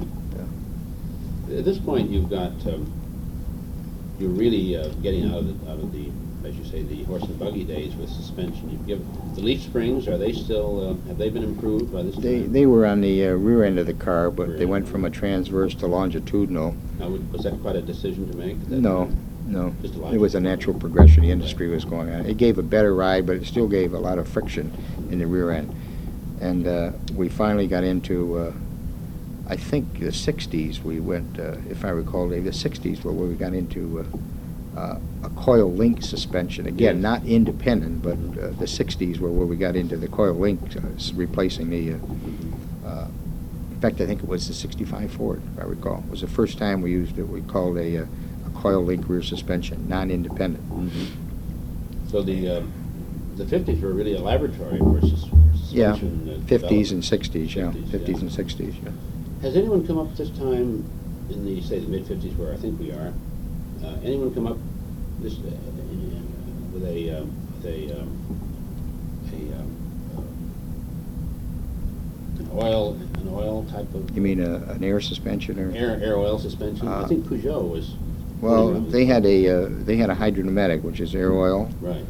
At this point, you've got you're really getting out of the, as you say, the horse and buggy days with suspension. You've given the leaf springs. Are they still? Have they been improved by this time? They were on the rear end of the car, but they went from a transverse to longitudinal. Now, was that quite a decision to make? No. Just a It was a natural progression the industry was going on. It gave a better ride, but it still gave a lot of friction in the rear end. And we finally got into, I think, the 60s. We went, if I recall, Dave, the 60s were where we got into a coil link suspension. Again, not independent, but the 60s were where we got into the coil link, replacing the, in fact, I think it was the 65 Ford, if I recall. It was the first time we used what we called a coil link rear suspension, non-independent. Mm-hmm. So the 50s were really a laboratory for suspension. Yeah, 50s and 60s, yeah. 50s and 60s, yeah. Has anyone come up at this time in the, say, the mid-50s, where I think we are, anyone come up this with an oil type of? You mean an air suspension or? Air oil suspension. I think Peugeot was. Well, they had a hydropneumatic, which is air oil. Right.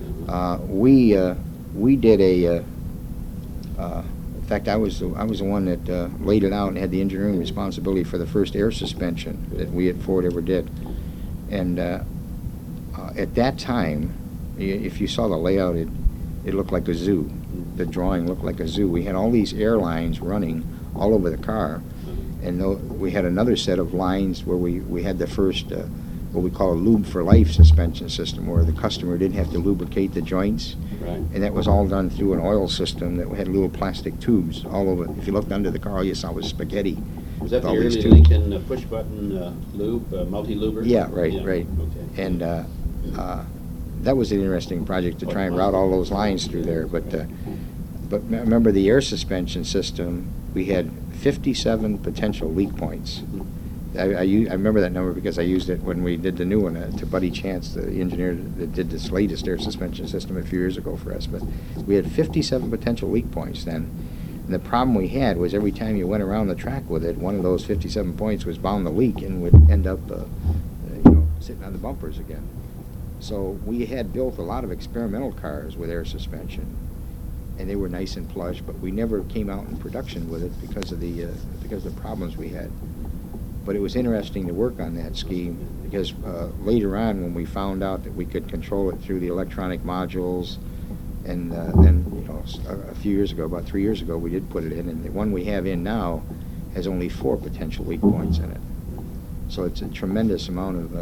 We did a. In fact, I was the one that laid it out and had the engineering responsibility for the first air suspension that we at Ford ever did. And at that time, if you saw the layout, it looked like a zoo. The drawing looked like a zoo. We had all these air lines running all over the car, and we had another set of lines where we had the first what we call a lube for life suspension system, where the customer didn't have to lubricate the joints. Right. And that was all done through an oil system that had little plastic tubes all over. If you looked under the car, all you saw was spaghetti. Was that the all early these Lincoln push-button lube, multi-luber? Yeah, right. Okay. And that was an interesting project to try and route all those lines through there. But remember the air suspension system, we had 57 potential leak points. I remember that number because I used it when we did the new one to Buddy Chance, the engineer that did this latest air suspension system a few years ago for us. But we had 57 potential leak points then. And the problem we had was every time you went around the track with it, one of those 57 points was bound to leak and would end up sitting on the bumpers again. So we had built a lot of experimental cars with air suspension, and they were nice and plush, but we never came out in production with it because of the problems we had. But it was interesting to work on that scheme because later on, when we found out that we could control it through the electronic modules, and then a few years ago, about 3 years ago, we did put it in, and the one we have in now has only 4 potential leak points in it. So it's a tremendous amount of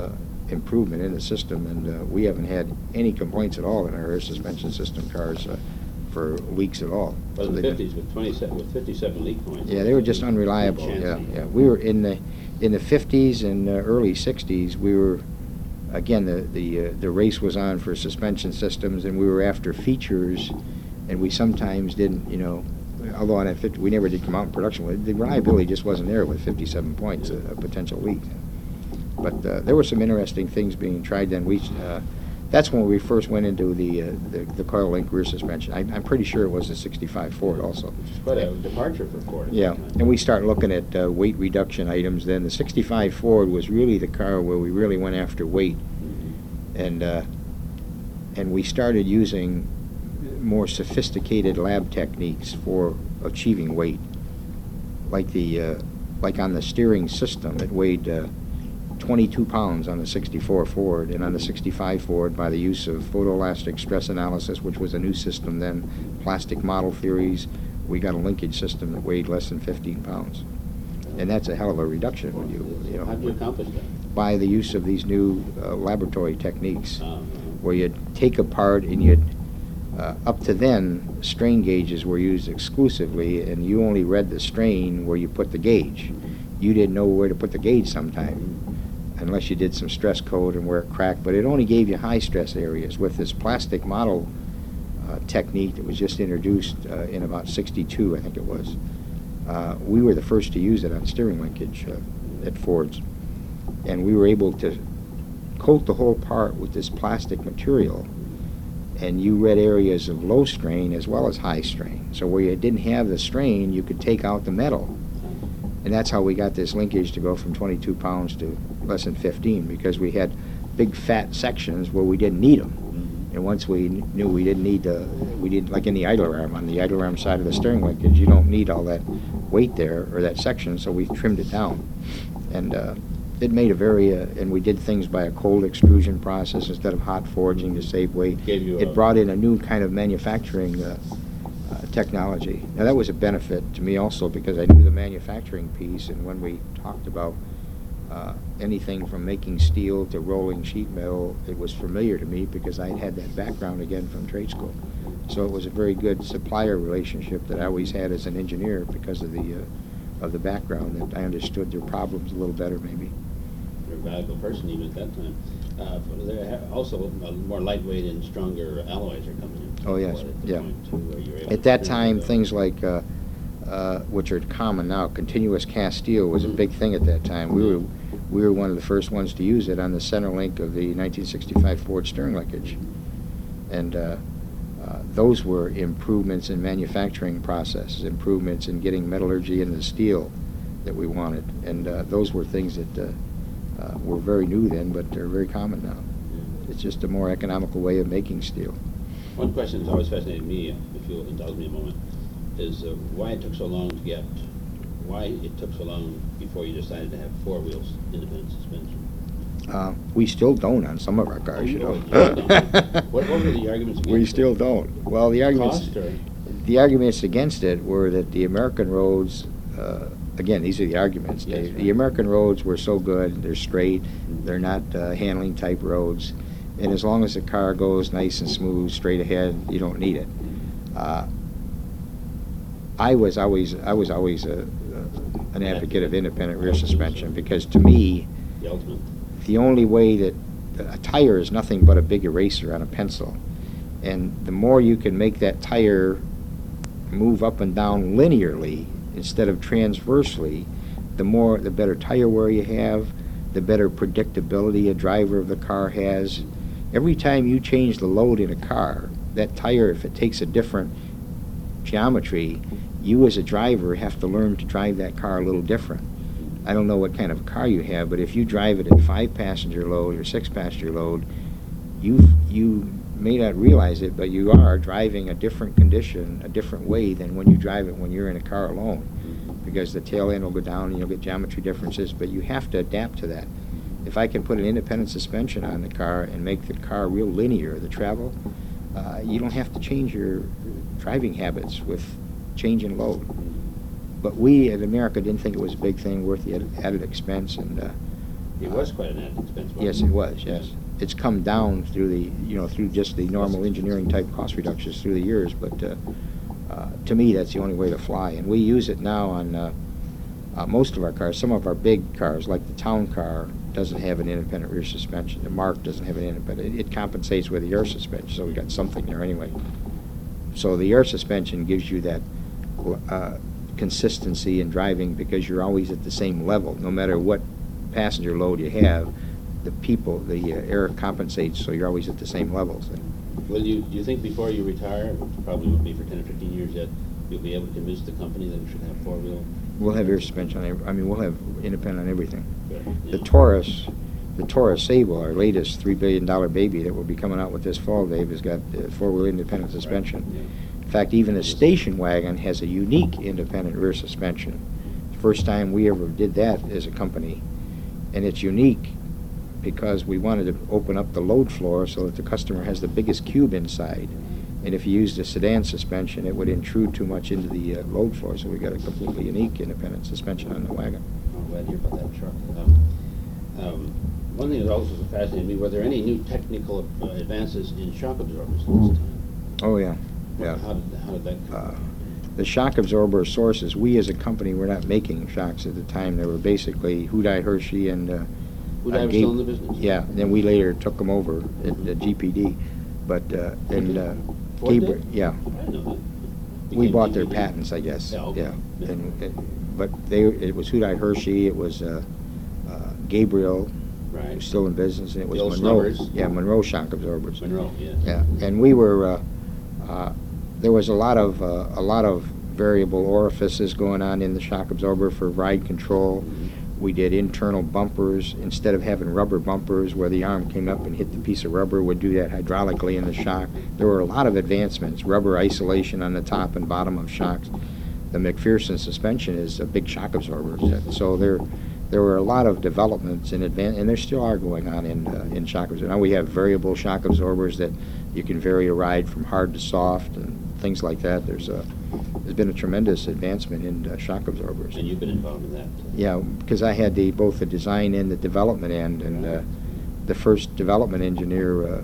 improvement in the system, and we haven't had any complaints at all in our air suspension system cars for leaks at all. But So in the they've been- 50s with 57 leak points. Yeah, they were just unreliable. Chancy. Yeah. We were in the 50s and early 60s. We were, again, the race was on for suspension systems, and we were after features, and we sometimes didn't, although on that 50, we never did come out in production with it. The reliability just wasn't there with 57 points, a potential leak. But there were some interesting things being tried then. That's when we first went into the coil link rear suspension. I'm pretty sure it was a 65 Ford also. Which is quite a departure for Ford. at Yeah, that time. and we started looking at weight reduction items then. The 65 Ford was really the car where we really went after weight, Mhm. and we started using more sophisticated lab techniques for achieving weight. Like on the steering system, it weighed 22 pounds on the 64 Ford, and on the 65 Ford, by the use of photoelastic stress analysis, which was a new system then, plastic model theories, we got a linkage system that weighed less than 15 pounds. And that's a hell of a reduction when How did you accomplish that? by the use of these new laboratory techniques, Uh, where you'd take apart and you'd, up to then, strain gauges were used exclusively, and you only read the strain where you put the gauge. You didn't know where to put the gauge sometime, unless you did some stress code and where it cracked, but it only gave you high stress areas. With this plastic model technique that was just introduced in about 62, I think it was, we were the first to use it on steering linkage at Ford's. And we were able to coat the whole part with this plastic material, and you read areas of low strain as well as high strain. So where you didn't have the strain, you could take out the metal. And that's how we got this linkage to go from 22 pounds to less than 15, because we had big fat sections where we didn't need them. And once we knew we didn't need like in the idler arm, on the idler arm side of the steering linkage, you don't need all that weight there, or that section, so we trimmed it down. And it made a very, and we did things by a cold extrusion process instead of hot forging to save weight. Gave you It brought in a new kind of manufacturing technology. Now that was a benefit to me also, because I knew the manufacturing piece, and when we talked about anything from making steel to rolling sheet metal, it was familiar to me because I had that background again from trade school. So it was a very good supplier relationship that I always had as an engineer because of the background, that I understood their problems a little better maybe. You're a valuable person even at that time. Also, more lightweight and stronger alloys are coming in. Oh, yes, At the yeah. point, too, where you're able At that to time, do things like, which are common now, continuous cast steel was a big thing at that time. We were one of the first ones to use it on the center link of the 1965 Ford steering linkage. And those were improvements in manufacturing processes, improvements in getting metallurgy in the steel that we wanted. And those were things that were very new then, but they're very common now. It's just a more economical way of making steel. One question that's always fascinated me, if you'll indulge me a moment, is why it took so long before you decided to have four wheels independent suspension. We still don't on some of our cars, you know. What were the arguments against We it? still don't. Well, the Cost or? arguments against it were that the American roads, again, these are the arguments. Yes, right. The American roads were so good, they're straight, they're not handling type roads, and as long as the car goes nice and smooth, straight ahead, you don't need it. I was always an advocate of independent rear suspension, because to me, The ultimate. the only way that a tire is nothing but a big eraser on a pencil, and the more you can make that tire move up and down linearly instead of transversely, the better tire wear you have, the better predictability a driver of the car has. Every time you change the load in a car, that tire, if it takes a different geometry, you as a driver have to learn to drive that car a little different. I don't know what kind of a car you have, but if you drive it at 5-passenger load or 6-passenger load, you may not realize it, but you are driving a different condition, a different way than when you drive it when you're in a car alone, because the tail end will go down and you'll get geometry differences, but you have to adapt to that. If I can put an independent suspension on the car and make the car real linear, the travel, you don't have to change your driving habits with change in load. But we in America didn't think it was a big thing worth the added expense, and It was quite an added expense, wasn't Yes, it was, yes. It's come down through the, through just the normal engineering type cost reductions through the years, but to me, that's the only way to fly. And we use it now on most of our cars. Some of our big cars, like the town car, doesn't have an independent rear suspension. The Mark doesn't have an independent. It compensates with the air suspension, so we got something there anyway. So the air suspension gives you that consistency in driving because you're always at the same level, no matter what passenger load you have. The air compensates, so you're always at the same levels. Well, do you think before you retire, which probably won't be for 10 or 15 years yet, you'll be able to convince the company that it should have four-wheel? We'll have air suspension. We'll have independent on everything. Good, The yeah. Taurus Sable, our latest $3 billion baby that will be coming out with this fall, Dave, has got four-wheel independent suspension. Yeah. In fact, even the station wagon has a unique independent rear suspension. First time we ever did that as a company, and it's unique because we wanted to open up the load floor so that the customer has the biggest cube inside. And if you used a sedan suspension, it would intrude too much into the load floor, so we got a completely unique independent suspension on the wagon. I'm glad to hear about that truck. One thing that also fascinated me, were there any new technical advances in shock absorbers this time? Oh, yeah. Yeah. How did that come? The shock absorber sources, we as a company were not making shocks at the time. They were basically Hudai Hershey and Would I was still in the business? Yeah, and then we later took them over at GPD. But, Ford did? Gabriel, yeah, I didn't know that. we Became bought their GPD. patents, I guess. Yeah, okay. Yeah. But it was Hudai Hershey, it was Gabriel, Right. who's still in business, and it was The old Monroe. Snubbers. Yeah, Monroe shock absorbers. Monroe, yes. Yeah, and we were, there was a lot of variable orifices going on in the shock absorber for ride control. Mhm. We did internal bumpers. Instead of having rubber bumpers where the arm came up and hit the piece of rubber, we'd do that hydraulically in the shock. There were a lot of advancements, rubber isolation on the top and bottom of shocks. The McPherson suspension is a big shock absorber. So there were a lot of developments in advance, and there still are going on in shock absorbers. Now we have variable shock absorbers that you can vary a ride from hard to soft and things like that. There's been a tremendous advancement in shock absorbers. And you've been involved in that? Yeah, because I had both the design and the development end, and the first development engineer,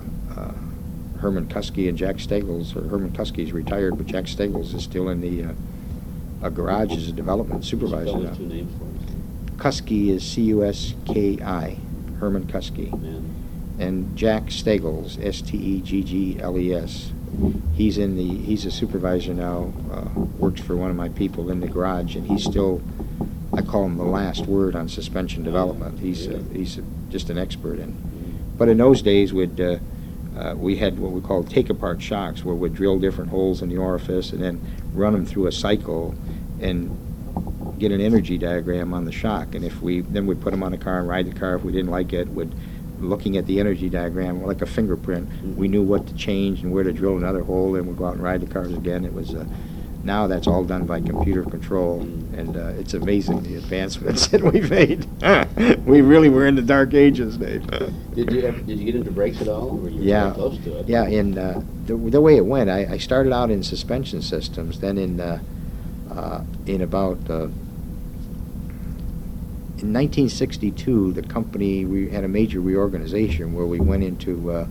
Herman Kuski and Jack Stegels. Herman Kuski's retired, but Jack Stegels is still in the garage as a development supervisor Spell now. those two names for us. Kuski is Cuski, Herman Kuski, Man. and Jack Stegels, Steggles. He's a supervisor now. Works for one of my people in the garage, and he's still, I call him the last word on suspension development. He's just an expert in. But in those days, we had what we called take-apart shocks, where we'd drill different holes in the orifice and then run them through a cycle and get an energy diagram on the shock. And then we'd put them on a car and ride the car. If we didn't like it, looking at the energy diagram like a fingerprint, we knew what to change and where to drill another hole, and we'd go out and ride the cars again. It was now that's all done by computer control, and it's amazing the advancements that we've made. We really were in the dark ages, Dave. Did you get into brakes at all? Or were you Yeah. very close to it? Yeah, in the way it went, I started out in suspension systems. Then in about in 1962, the company, we had a major reorganization where we went into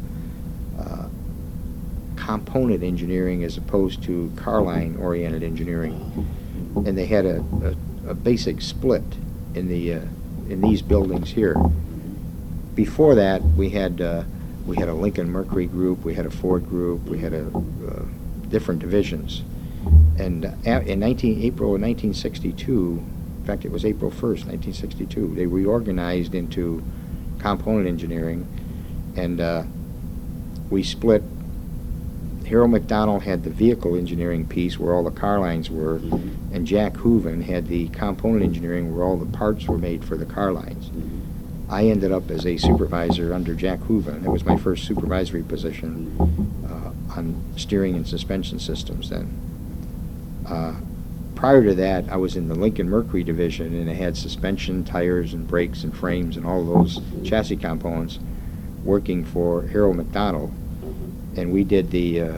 component engineering as opposed to car line oriented engineering, and they had a basic split in these buildings here. Before that, we had a Lincoln Mercury group, we had a Ford group, we had different divisions, and in April of 1962. In fact, it was April 1st, 1962. They reorganized into component engineering, and we split. Harold McDonald had the vehicle engineering piece where all the car lines were, and Jack Hooven had the component engineering where all the parts were made for the car lines. I ended up as a supervisor under Jack Hooven. It was my first supervisory position on steering and suspension systems then. Prior to that, I was in the Lincoln Mercury division, and it had suspension, tires, and brakes, and frames, and all those chassis components working for Harold McDonald. And we did the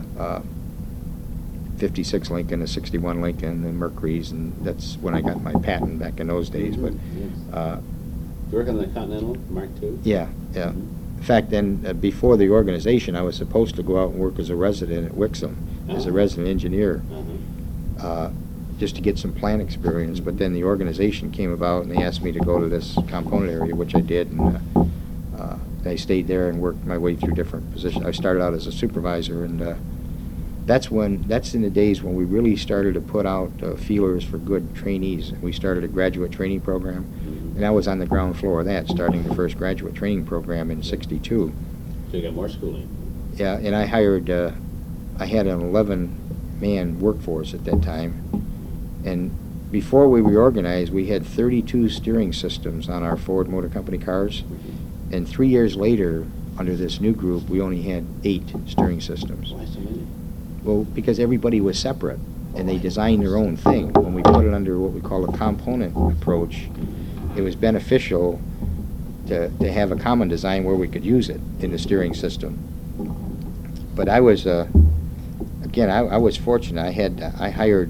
56 Lincoln, the 61 Lincoln, the Mercuries, and that's when I got my patent back in those days. But You work on the Continental Mark II? Yeah, yeah. In fact, then, before the organization, I was supposed to go out and work as a resident at Wixom, as a resident engineer, just to get some plant experience. But then the organization came about, and they asked me to go to this component area, which I did, and I stayed there and worked my way through different positions. I started out as a supervisor, and that's in the days when we really started to put out feelers for good trainees. We started a graduate training program, and I was on the ground floor of that, starting the first graduate training program in '62. So you got more schooling. Yeah, and I hired, I had an 11-man workforce at that time, and before we reorganized, we had 32 steering systems on our Ford Motor Company cars, and 3 years later, under this new group, we only had 8 steering systems. Why so many? Well, because everybody was separate, and they designed their own thing. When we put it under what we call a component approach, it was beneficial to have a common design where we could use it in the steering system. But I was, again, I was fortunate. I hired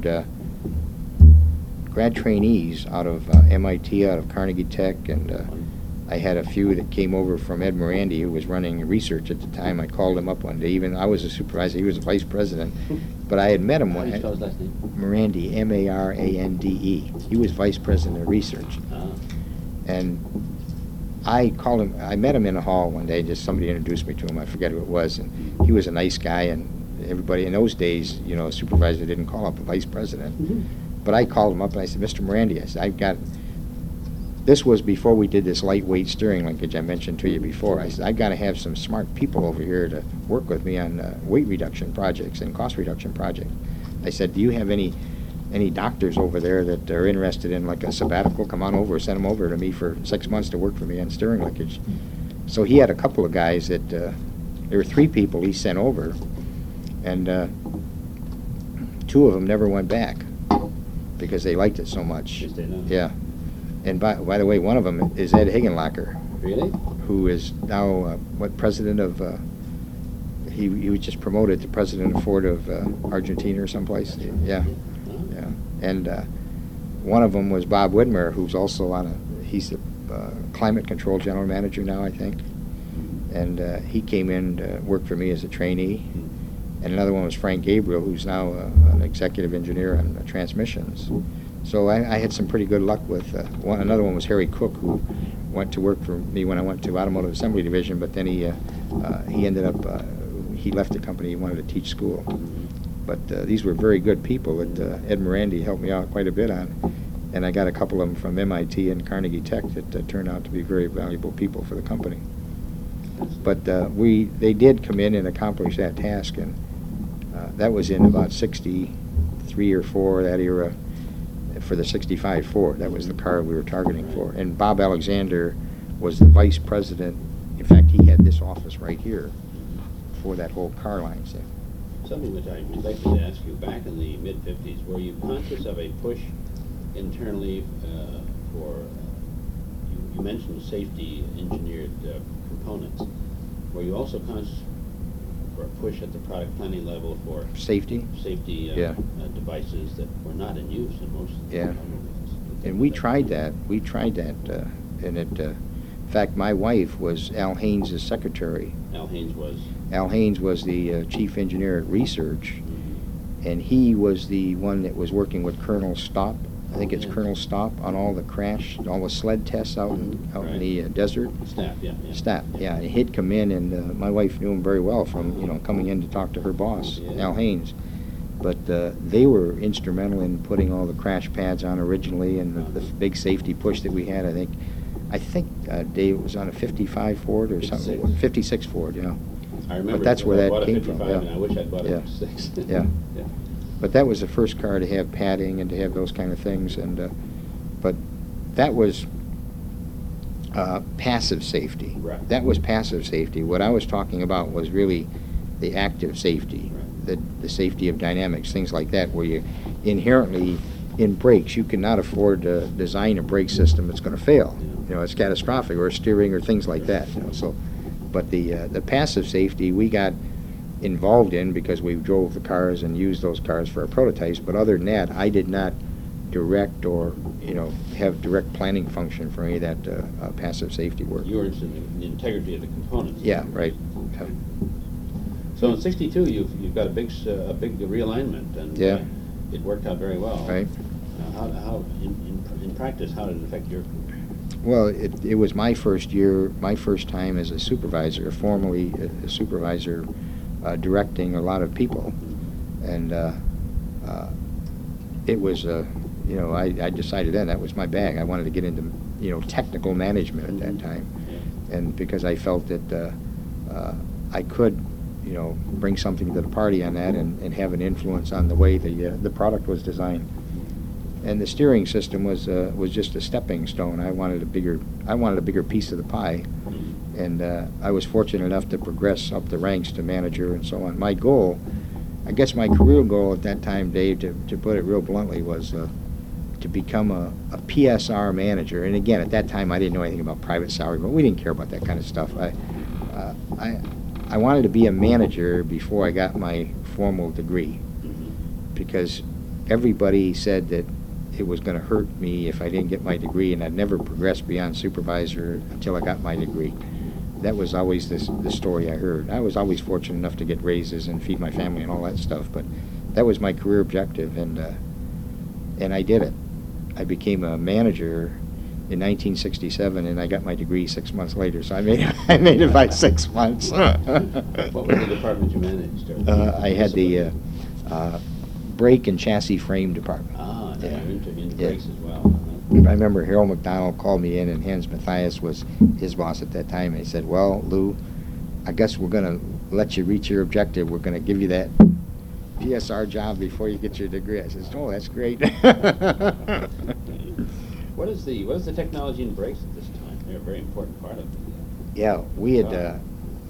grad trainees out of MIT, out of Carnegie Tech, and I had a few that came over from Ed Morandi, who was running research at the time. I called him up one day. Even I was a supervisor; he was a vice president. But I had met him How do one. you spell his last name? Morandi, M-A-R-A-N-D-E. He was vice president of research, and I called him. I met him in a hall one day. Just somebody introduced me to him. I forget who it was, and he was a nice guy. And everybody in those days, you know, a supervisor didn't call up a vice president. But I called him up and I said, Mr. Morandi, I said, I've got. This was before we did this lightweight steering linkage I mentioned to you before. I said, I've got to have some smart people over here to work with me on weight reduction projects and cost reduction projects. I said, do you have any doctors over there that are interested in like a sabbatical? Come on over, send them over to me for 6 months to work for me on steering linkage. So he had a couple of guys that, there were 3 people he sent over, and 2 of them never went back because they liked it so much. Yes, they know. Yeah. And by the way, one of them is Ed Higginlocker, Really? who is now president of. He was just promoted to president of Ford of Argentina or someplace. Yeah, yeah. And one of them was Bob Widmer, who's also he's the climate control general manager now, I think. And he came in to work for me as a trainee. And another one was Frank Gabriel, who's now an executive engineer on transmissions. So I had some pretty good luck with one. Another one was Harry Cook, who went to work for me when I went to Automotive Assembly Division, but then he ended up, he left the company. He wanted to teach school. But these were very good people that Ed Morandi helped me out quite a bit on. And I got a couple of them from MIT and Carnegie Tech that turned out to be very valuable people for the company. But they did come in and accomplish that task, and that was in about 63 or 4, that era, for the 65 Ford. That was the car we were targeting for. And Bob Alexander was the vice president. In fact, he had this office right here for that whole car line. So. Something which I would like to ask you, back in the mid-'50s, were you conscious of a push internally for, you mentioned safety engineered components. Were you also conscious for a push at the product planning level for safety devices that were not in use in most of the automobiles? And we tried that. And in fact, my wife was Al Haynes' secretary. Al Haynes was? Al Haynes was the chief engineer at research, and he was the one that was working with Colonel Stopp. I think it's Colonel Stopp on all the sled tests out in the desert. Stapp, yeah. And he'd come in, and my wife knew him very well from coming in to talk to her boss, Al Haynes. But they were instrumental in putting all the crash pads on originally, and the big safety push that we had. I think Dave was on a 55 Ford or something. 56 Ford, yeah. I remember. But that's where that came from. Yeah. And I wish I'd bought a 56. Yeah. But that was the first car to have padding and to have those kind of things, and but that was passive safety. Right. That was passive safety. What I was talking about was really the active safety, the safety of dynamics, things like that, where you inherently in brakes you cannot afford to design a brake system that's going to fail. It's catastrophic, or steering, or things like that. So, but the passive safety we got involved in because we drove the cars and used those cars for our prototypes. But other than that, I did not direct or have direct planning function for any of that passive safety work. You were interested in the integrity of the components. Yeah, right. So in '62, you've got a big realignment, and Yeah. it worked out very well. Right. How in practice, how did it affect your career? Well, it was my first year, my first time as a supervisor, formally a supervisor, directing a lot of people, and it was, I decided then that was my bag. I wanted to get into, technical management at that time, and because I felt that I could, bring something to the party on that and have an influence on the way the product was designed. And the steering system was just a stepping stone. I wanted a bigger piece of the pie, and I was fortunate enough to progress up the ranks to manager and so on. My goal, I guess my career goal at that time, Dave, to put it real bluntly, was to become a PSR manager. And again, at that time, I didn't know anything about private salary, but we didn't care about that kind of stuff. I wanted to be a manager before I got my formal degree, because everybody said that it was going to hurt me if I didn't get my degree, and I'd never progress beyond supervisor until I got my degree. That was always the story I heard. I was always fortunate enough to get raises and feed my family and all that stuff, but that was my career objective, and I did it. I became a manager in 1967, and I got my degree 6 months later, so I made it by 6 months. What was the department you managed? I had the brake and chassis frame department. Yeah. You're into Yeah. brakes as well. I remember Harold McDonald called me in, and Hans Matthias was his boss at that time, and he said, "Well, Lou, I guess we're going to let you reach your objective. We're going to give you that PSR job before you get your degree." I said, "Oh, that's great." What is the technology in brakes at this time? They're a very important part of it. Yeah, we had.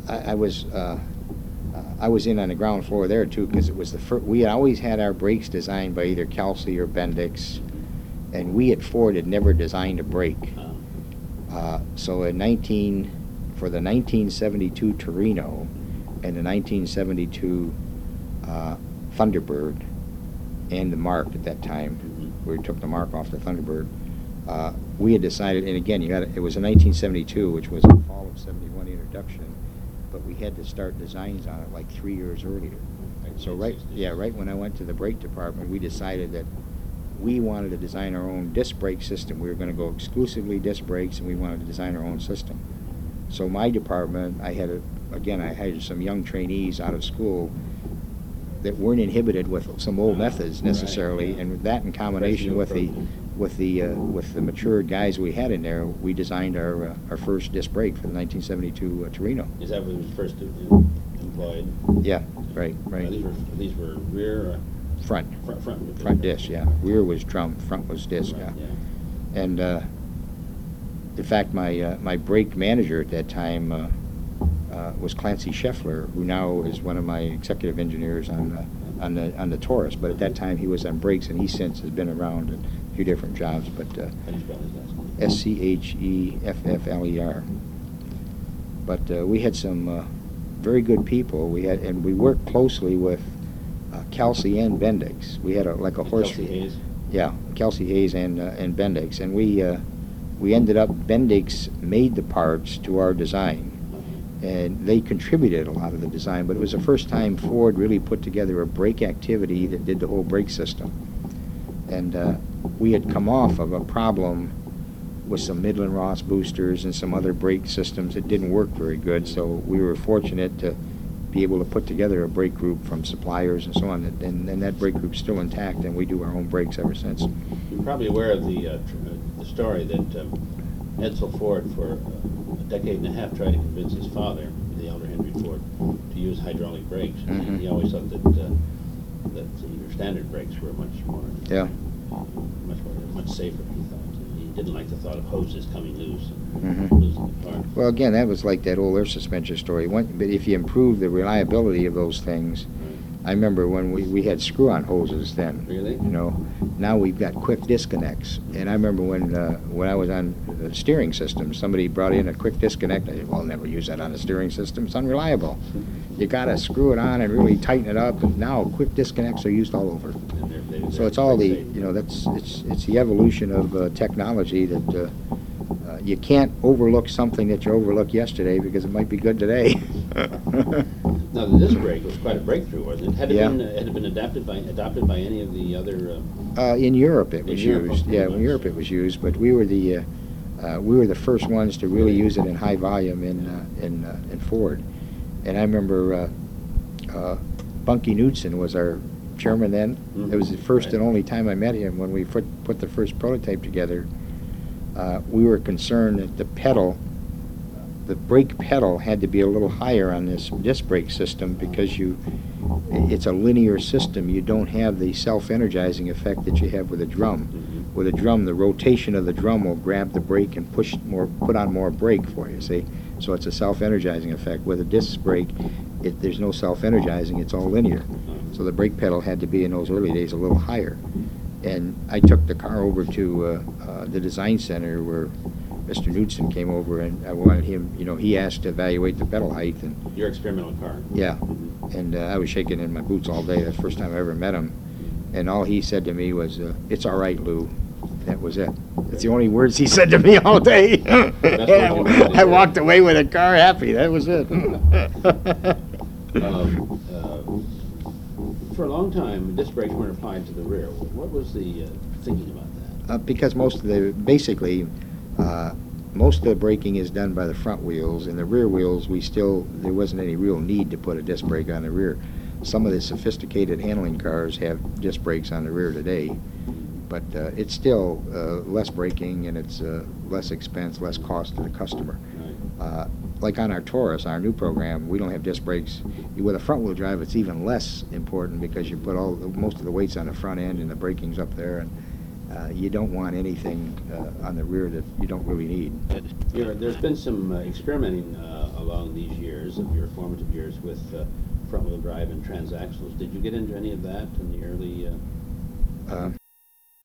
I was in on the ground floor there too, because it was the first. We had always had our brakes designed by either Kelsey or Bendix, and we at Ford had never designed a brake. So for the 1972 Torino and the 1972 Thunderbird and the Mark at that time, we took the Mark off the Thunderbird. We had decided, and again, it was in 1972, which was the fall of '71 introduction, but we had to start designs on it like 3 years earlier. So right when I went to the brake department, we decided that we wanted to design our own disc brake system. We were going to go exclusively disc brakes, and we wanted to design our own system. So my department, I had some young trainees out of school that weren't inhibited with some old methods necessarily, Right, yeah. and that in combination with the matured guys we had in there, we designed our first disc brake for the 1972 Torino. Is that when it was first employed? Yeah, right. These were rear Front front disc, yeah. Rear was drum, front was disc, Right, yeah. And in fact, my brake manager at that time was Clancy Scheffler, who now is one of my executive engineers on the Taurus. But at that time, he was on brakes, and he since has been around in a few different jobs. But How do you spell his last name? Scheffler. But we had some very good people. And we worked closely with Kelsey and Bendix. We had like a horse. Kelsey Hayes? Yeah, Kelsey Hayes and Bendix, and we ended up. Bendix made the parts to our design, and they contributed a lot of the design. But it was the first time Ford really put together a brake activity that did the whole brake system. And we had come off of a problem with some Midland Ross boosters and some other brake systems that didn't work very good. So we were fortunate to be able to put together a brake group from suppliers and so on, and that brake group's still intact, and we do our own brakes ever since. You're probably aware of the story that Edsel Ford, for a decade and a half, tried to convince his father, the elder Henry Ford, to use hydraulic brakes. Mhm. He always thought that your standard brakes were much safer. He thought he didn't like the thought of hoses coming loose and Mhm. losing the car. Well, again, that was like that old air suspension story. But if you improve the reliability of those things, I remember when we had screw-on hoses then. Really? Now we've got quick disconnects. And I remember when I was on the steering system, somebody brought in a quick disconnect. I said, "Well, I'll never use that on a steering system. It's unreliable. You got to screw it on and really tighten it up." And now quick disconnects are used all over. And they've So it's all the, you know, it's the evolution of technology that you can't overlook something that you overlooked yesterday because it might be good today. Now, the disc brake was quite a breakthrough, wasn't it? Had Yeah. it been adopted by any of the other? In Europe it was In Europe, used. okay, Yeah, in nice. Europe it was used, but we were the first ones to really use it in high volume in Ford. And I remember Bunky Knudsen was our chairman then. Mhm. It was the first Right. and only time I met him when we put the first prototype together. We were concerned that the brake pedal had to be a little higher on this disc brake system because it's a linear system. You don't have the self-energizing effect that you have with a drum. Mhm. With a drum, the rotation of the drum will grab the brake and put on more brake for you, see? So it's a self-energizing effect. With a disc brake, there's no self-energizing, it's all linear. So the brake pedal had to be, in those early days, a little higher. And I took the car over to the design center where Mr. Knudsen came over, and I wanted him, you know, he asked to evaluate the pedal height, and Your experimental car. yeah, Mhm. and I was shaking in my boots all day. That's the first time I ever met him. And all he said to me was, "It's all right, Lou." That was it. That's the only words he said to me all day. what you wanted to I hear. walked away with a car happy. That was it. For a long time, disc brakes weren't applied to the rear. What was the thinking about that? Because most of the braking is done by the front wheels, and the rear wheels, there wasn't any real need to put a disc brake on the rear. Some of the sophisticated handling cars have disc brakes on the rear today, but it's still less braking, and it's less expense, less cost to the customer. Right. Like on our Taurus, our new program, we don't have disc brakes. With a front-wheel drive, it's even less important because you put most of the weights on the front end and the braking's up there, and you don't want anything on the rear that you don't really need. There's been some experimenting along these years, of your formative years, with front-wheel drive and transaxles. Did you get into any of that in the early?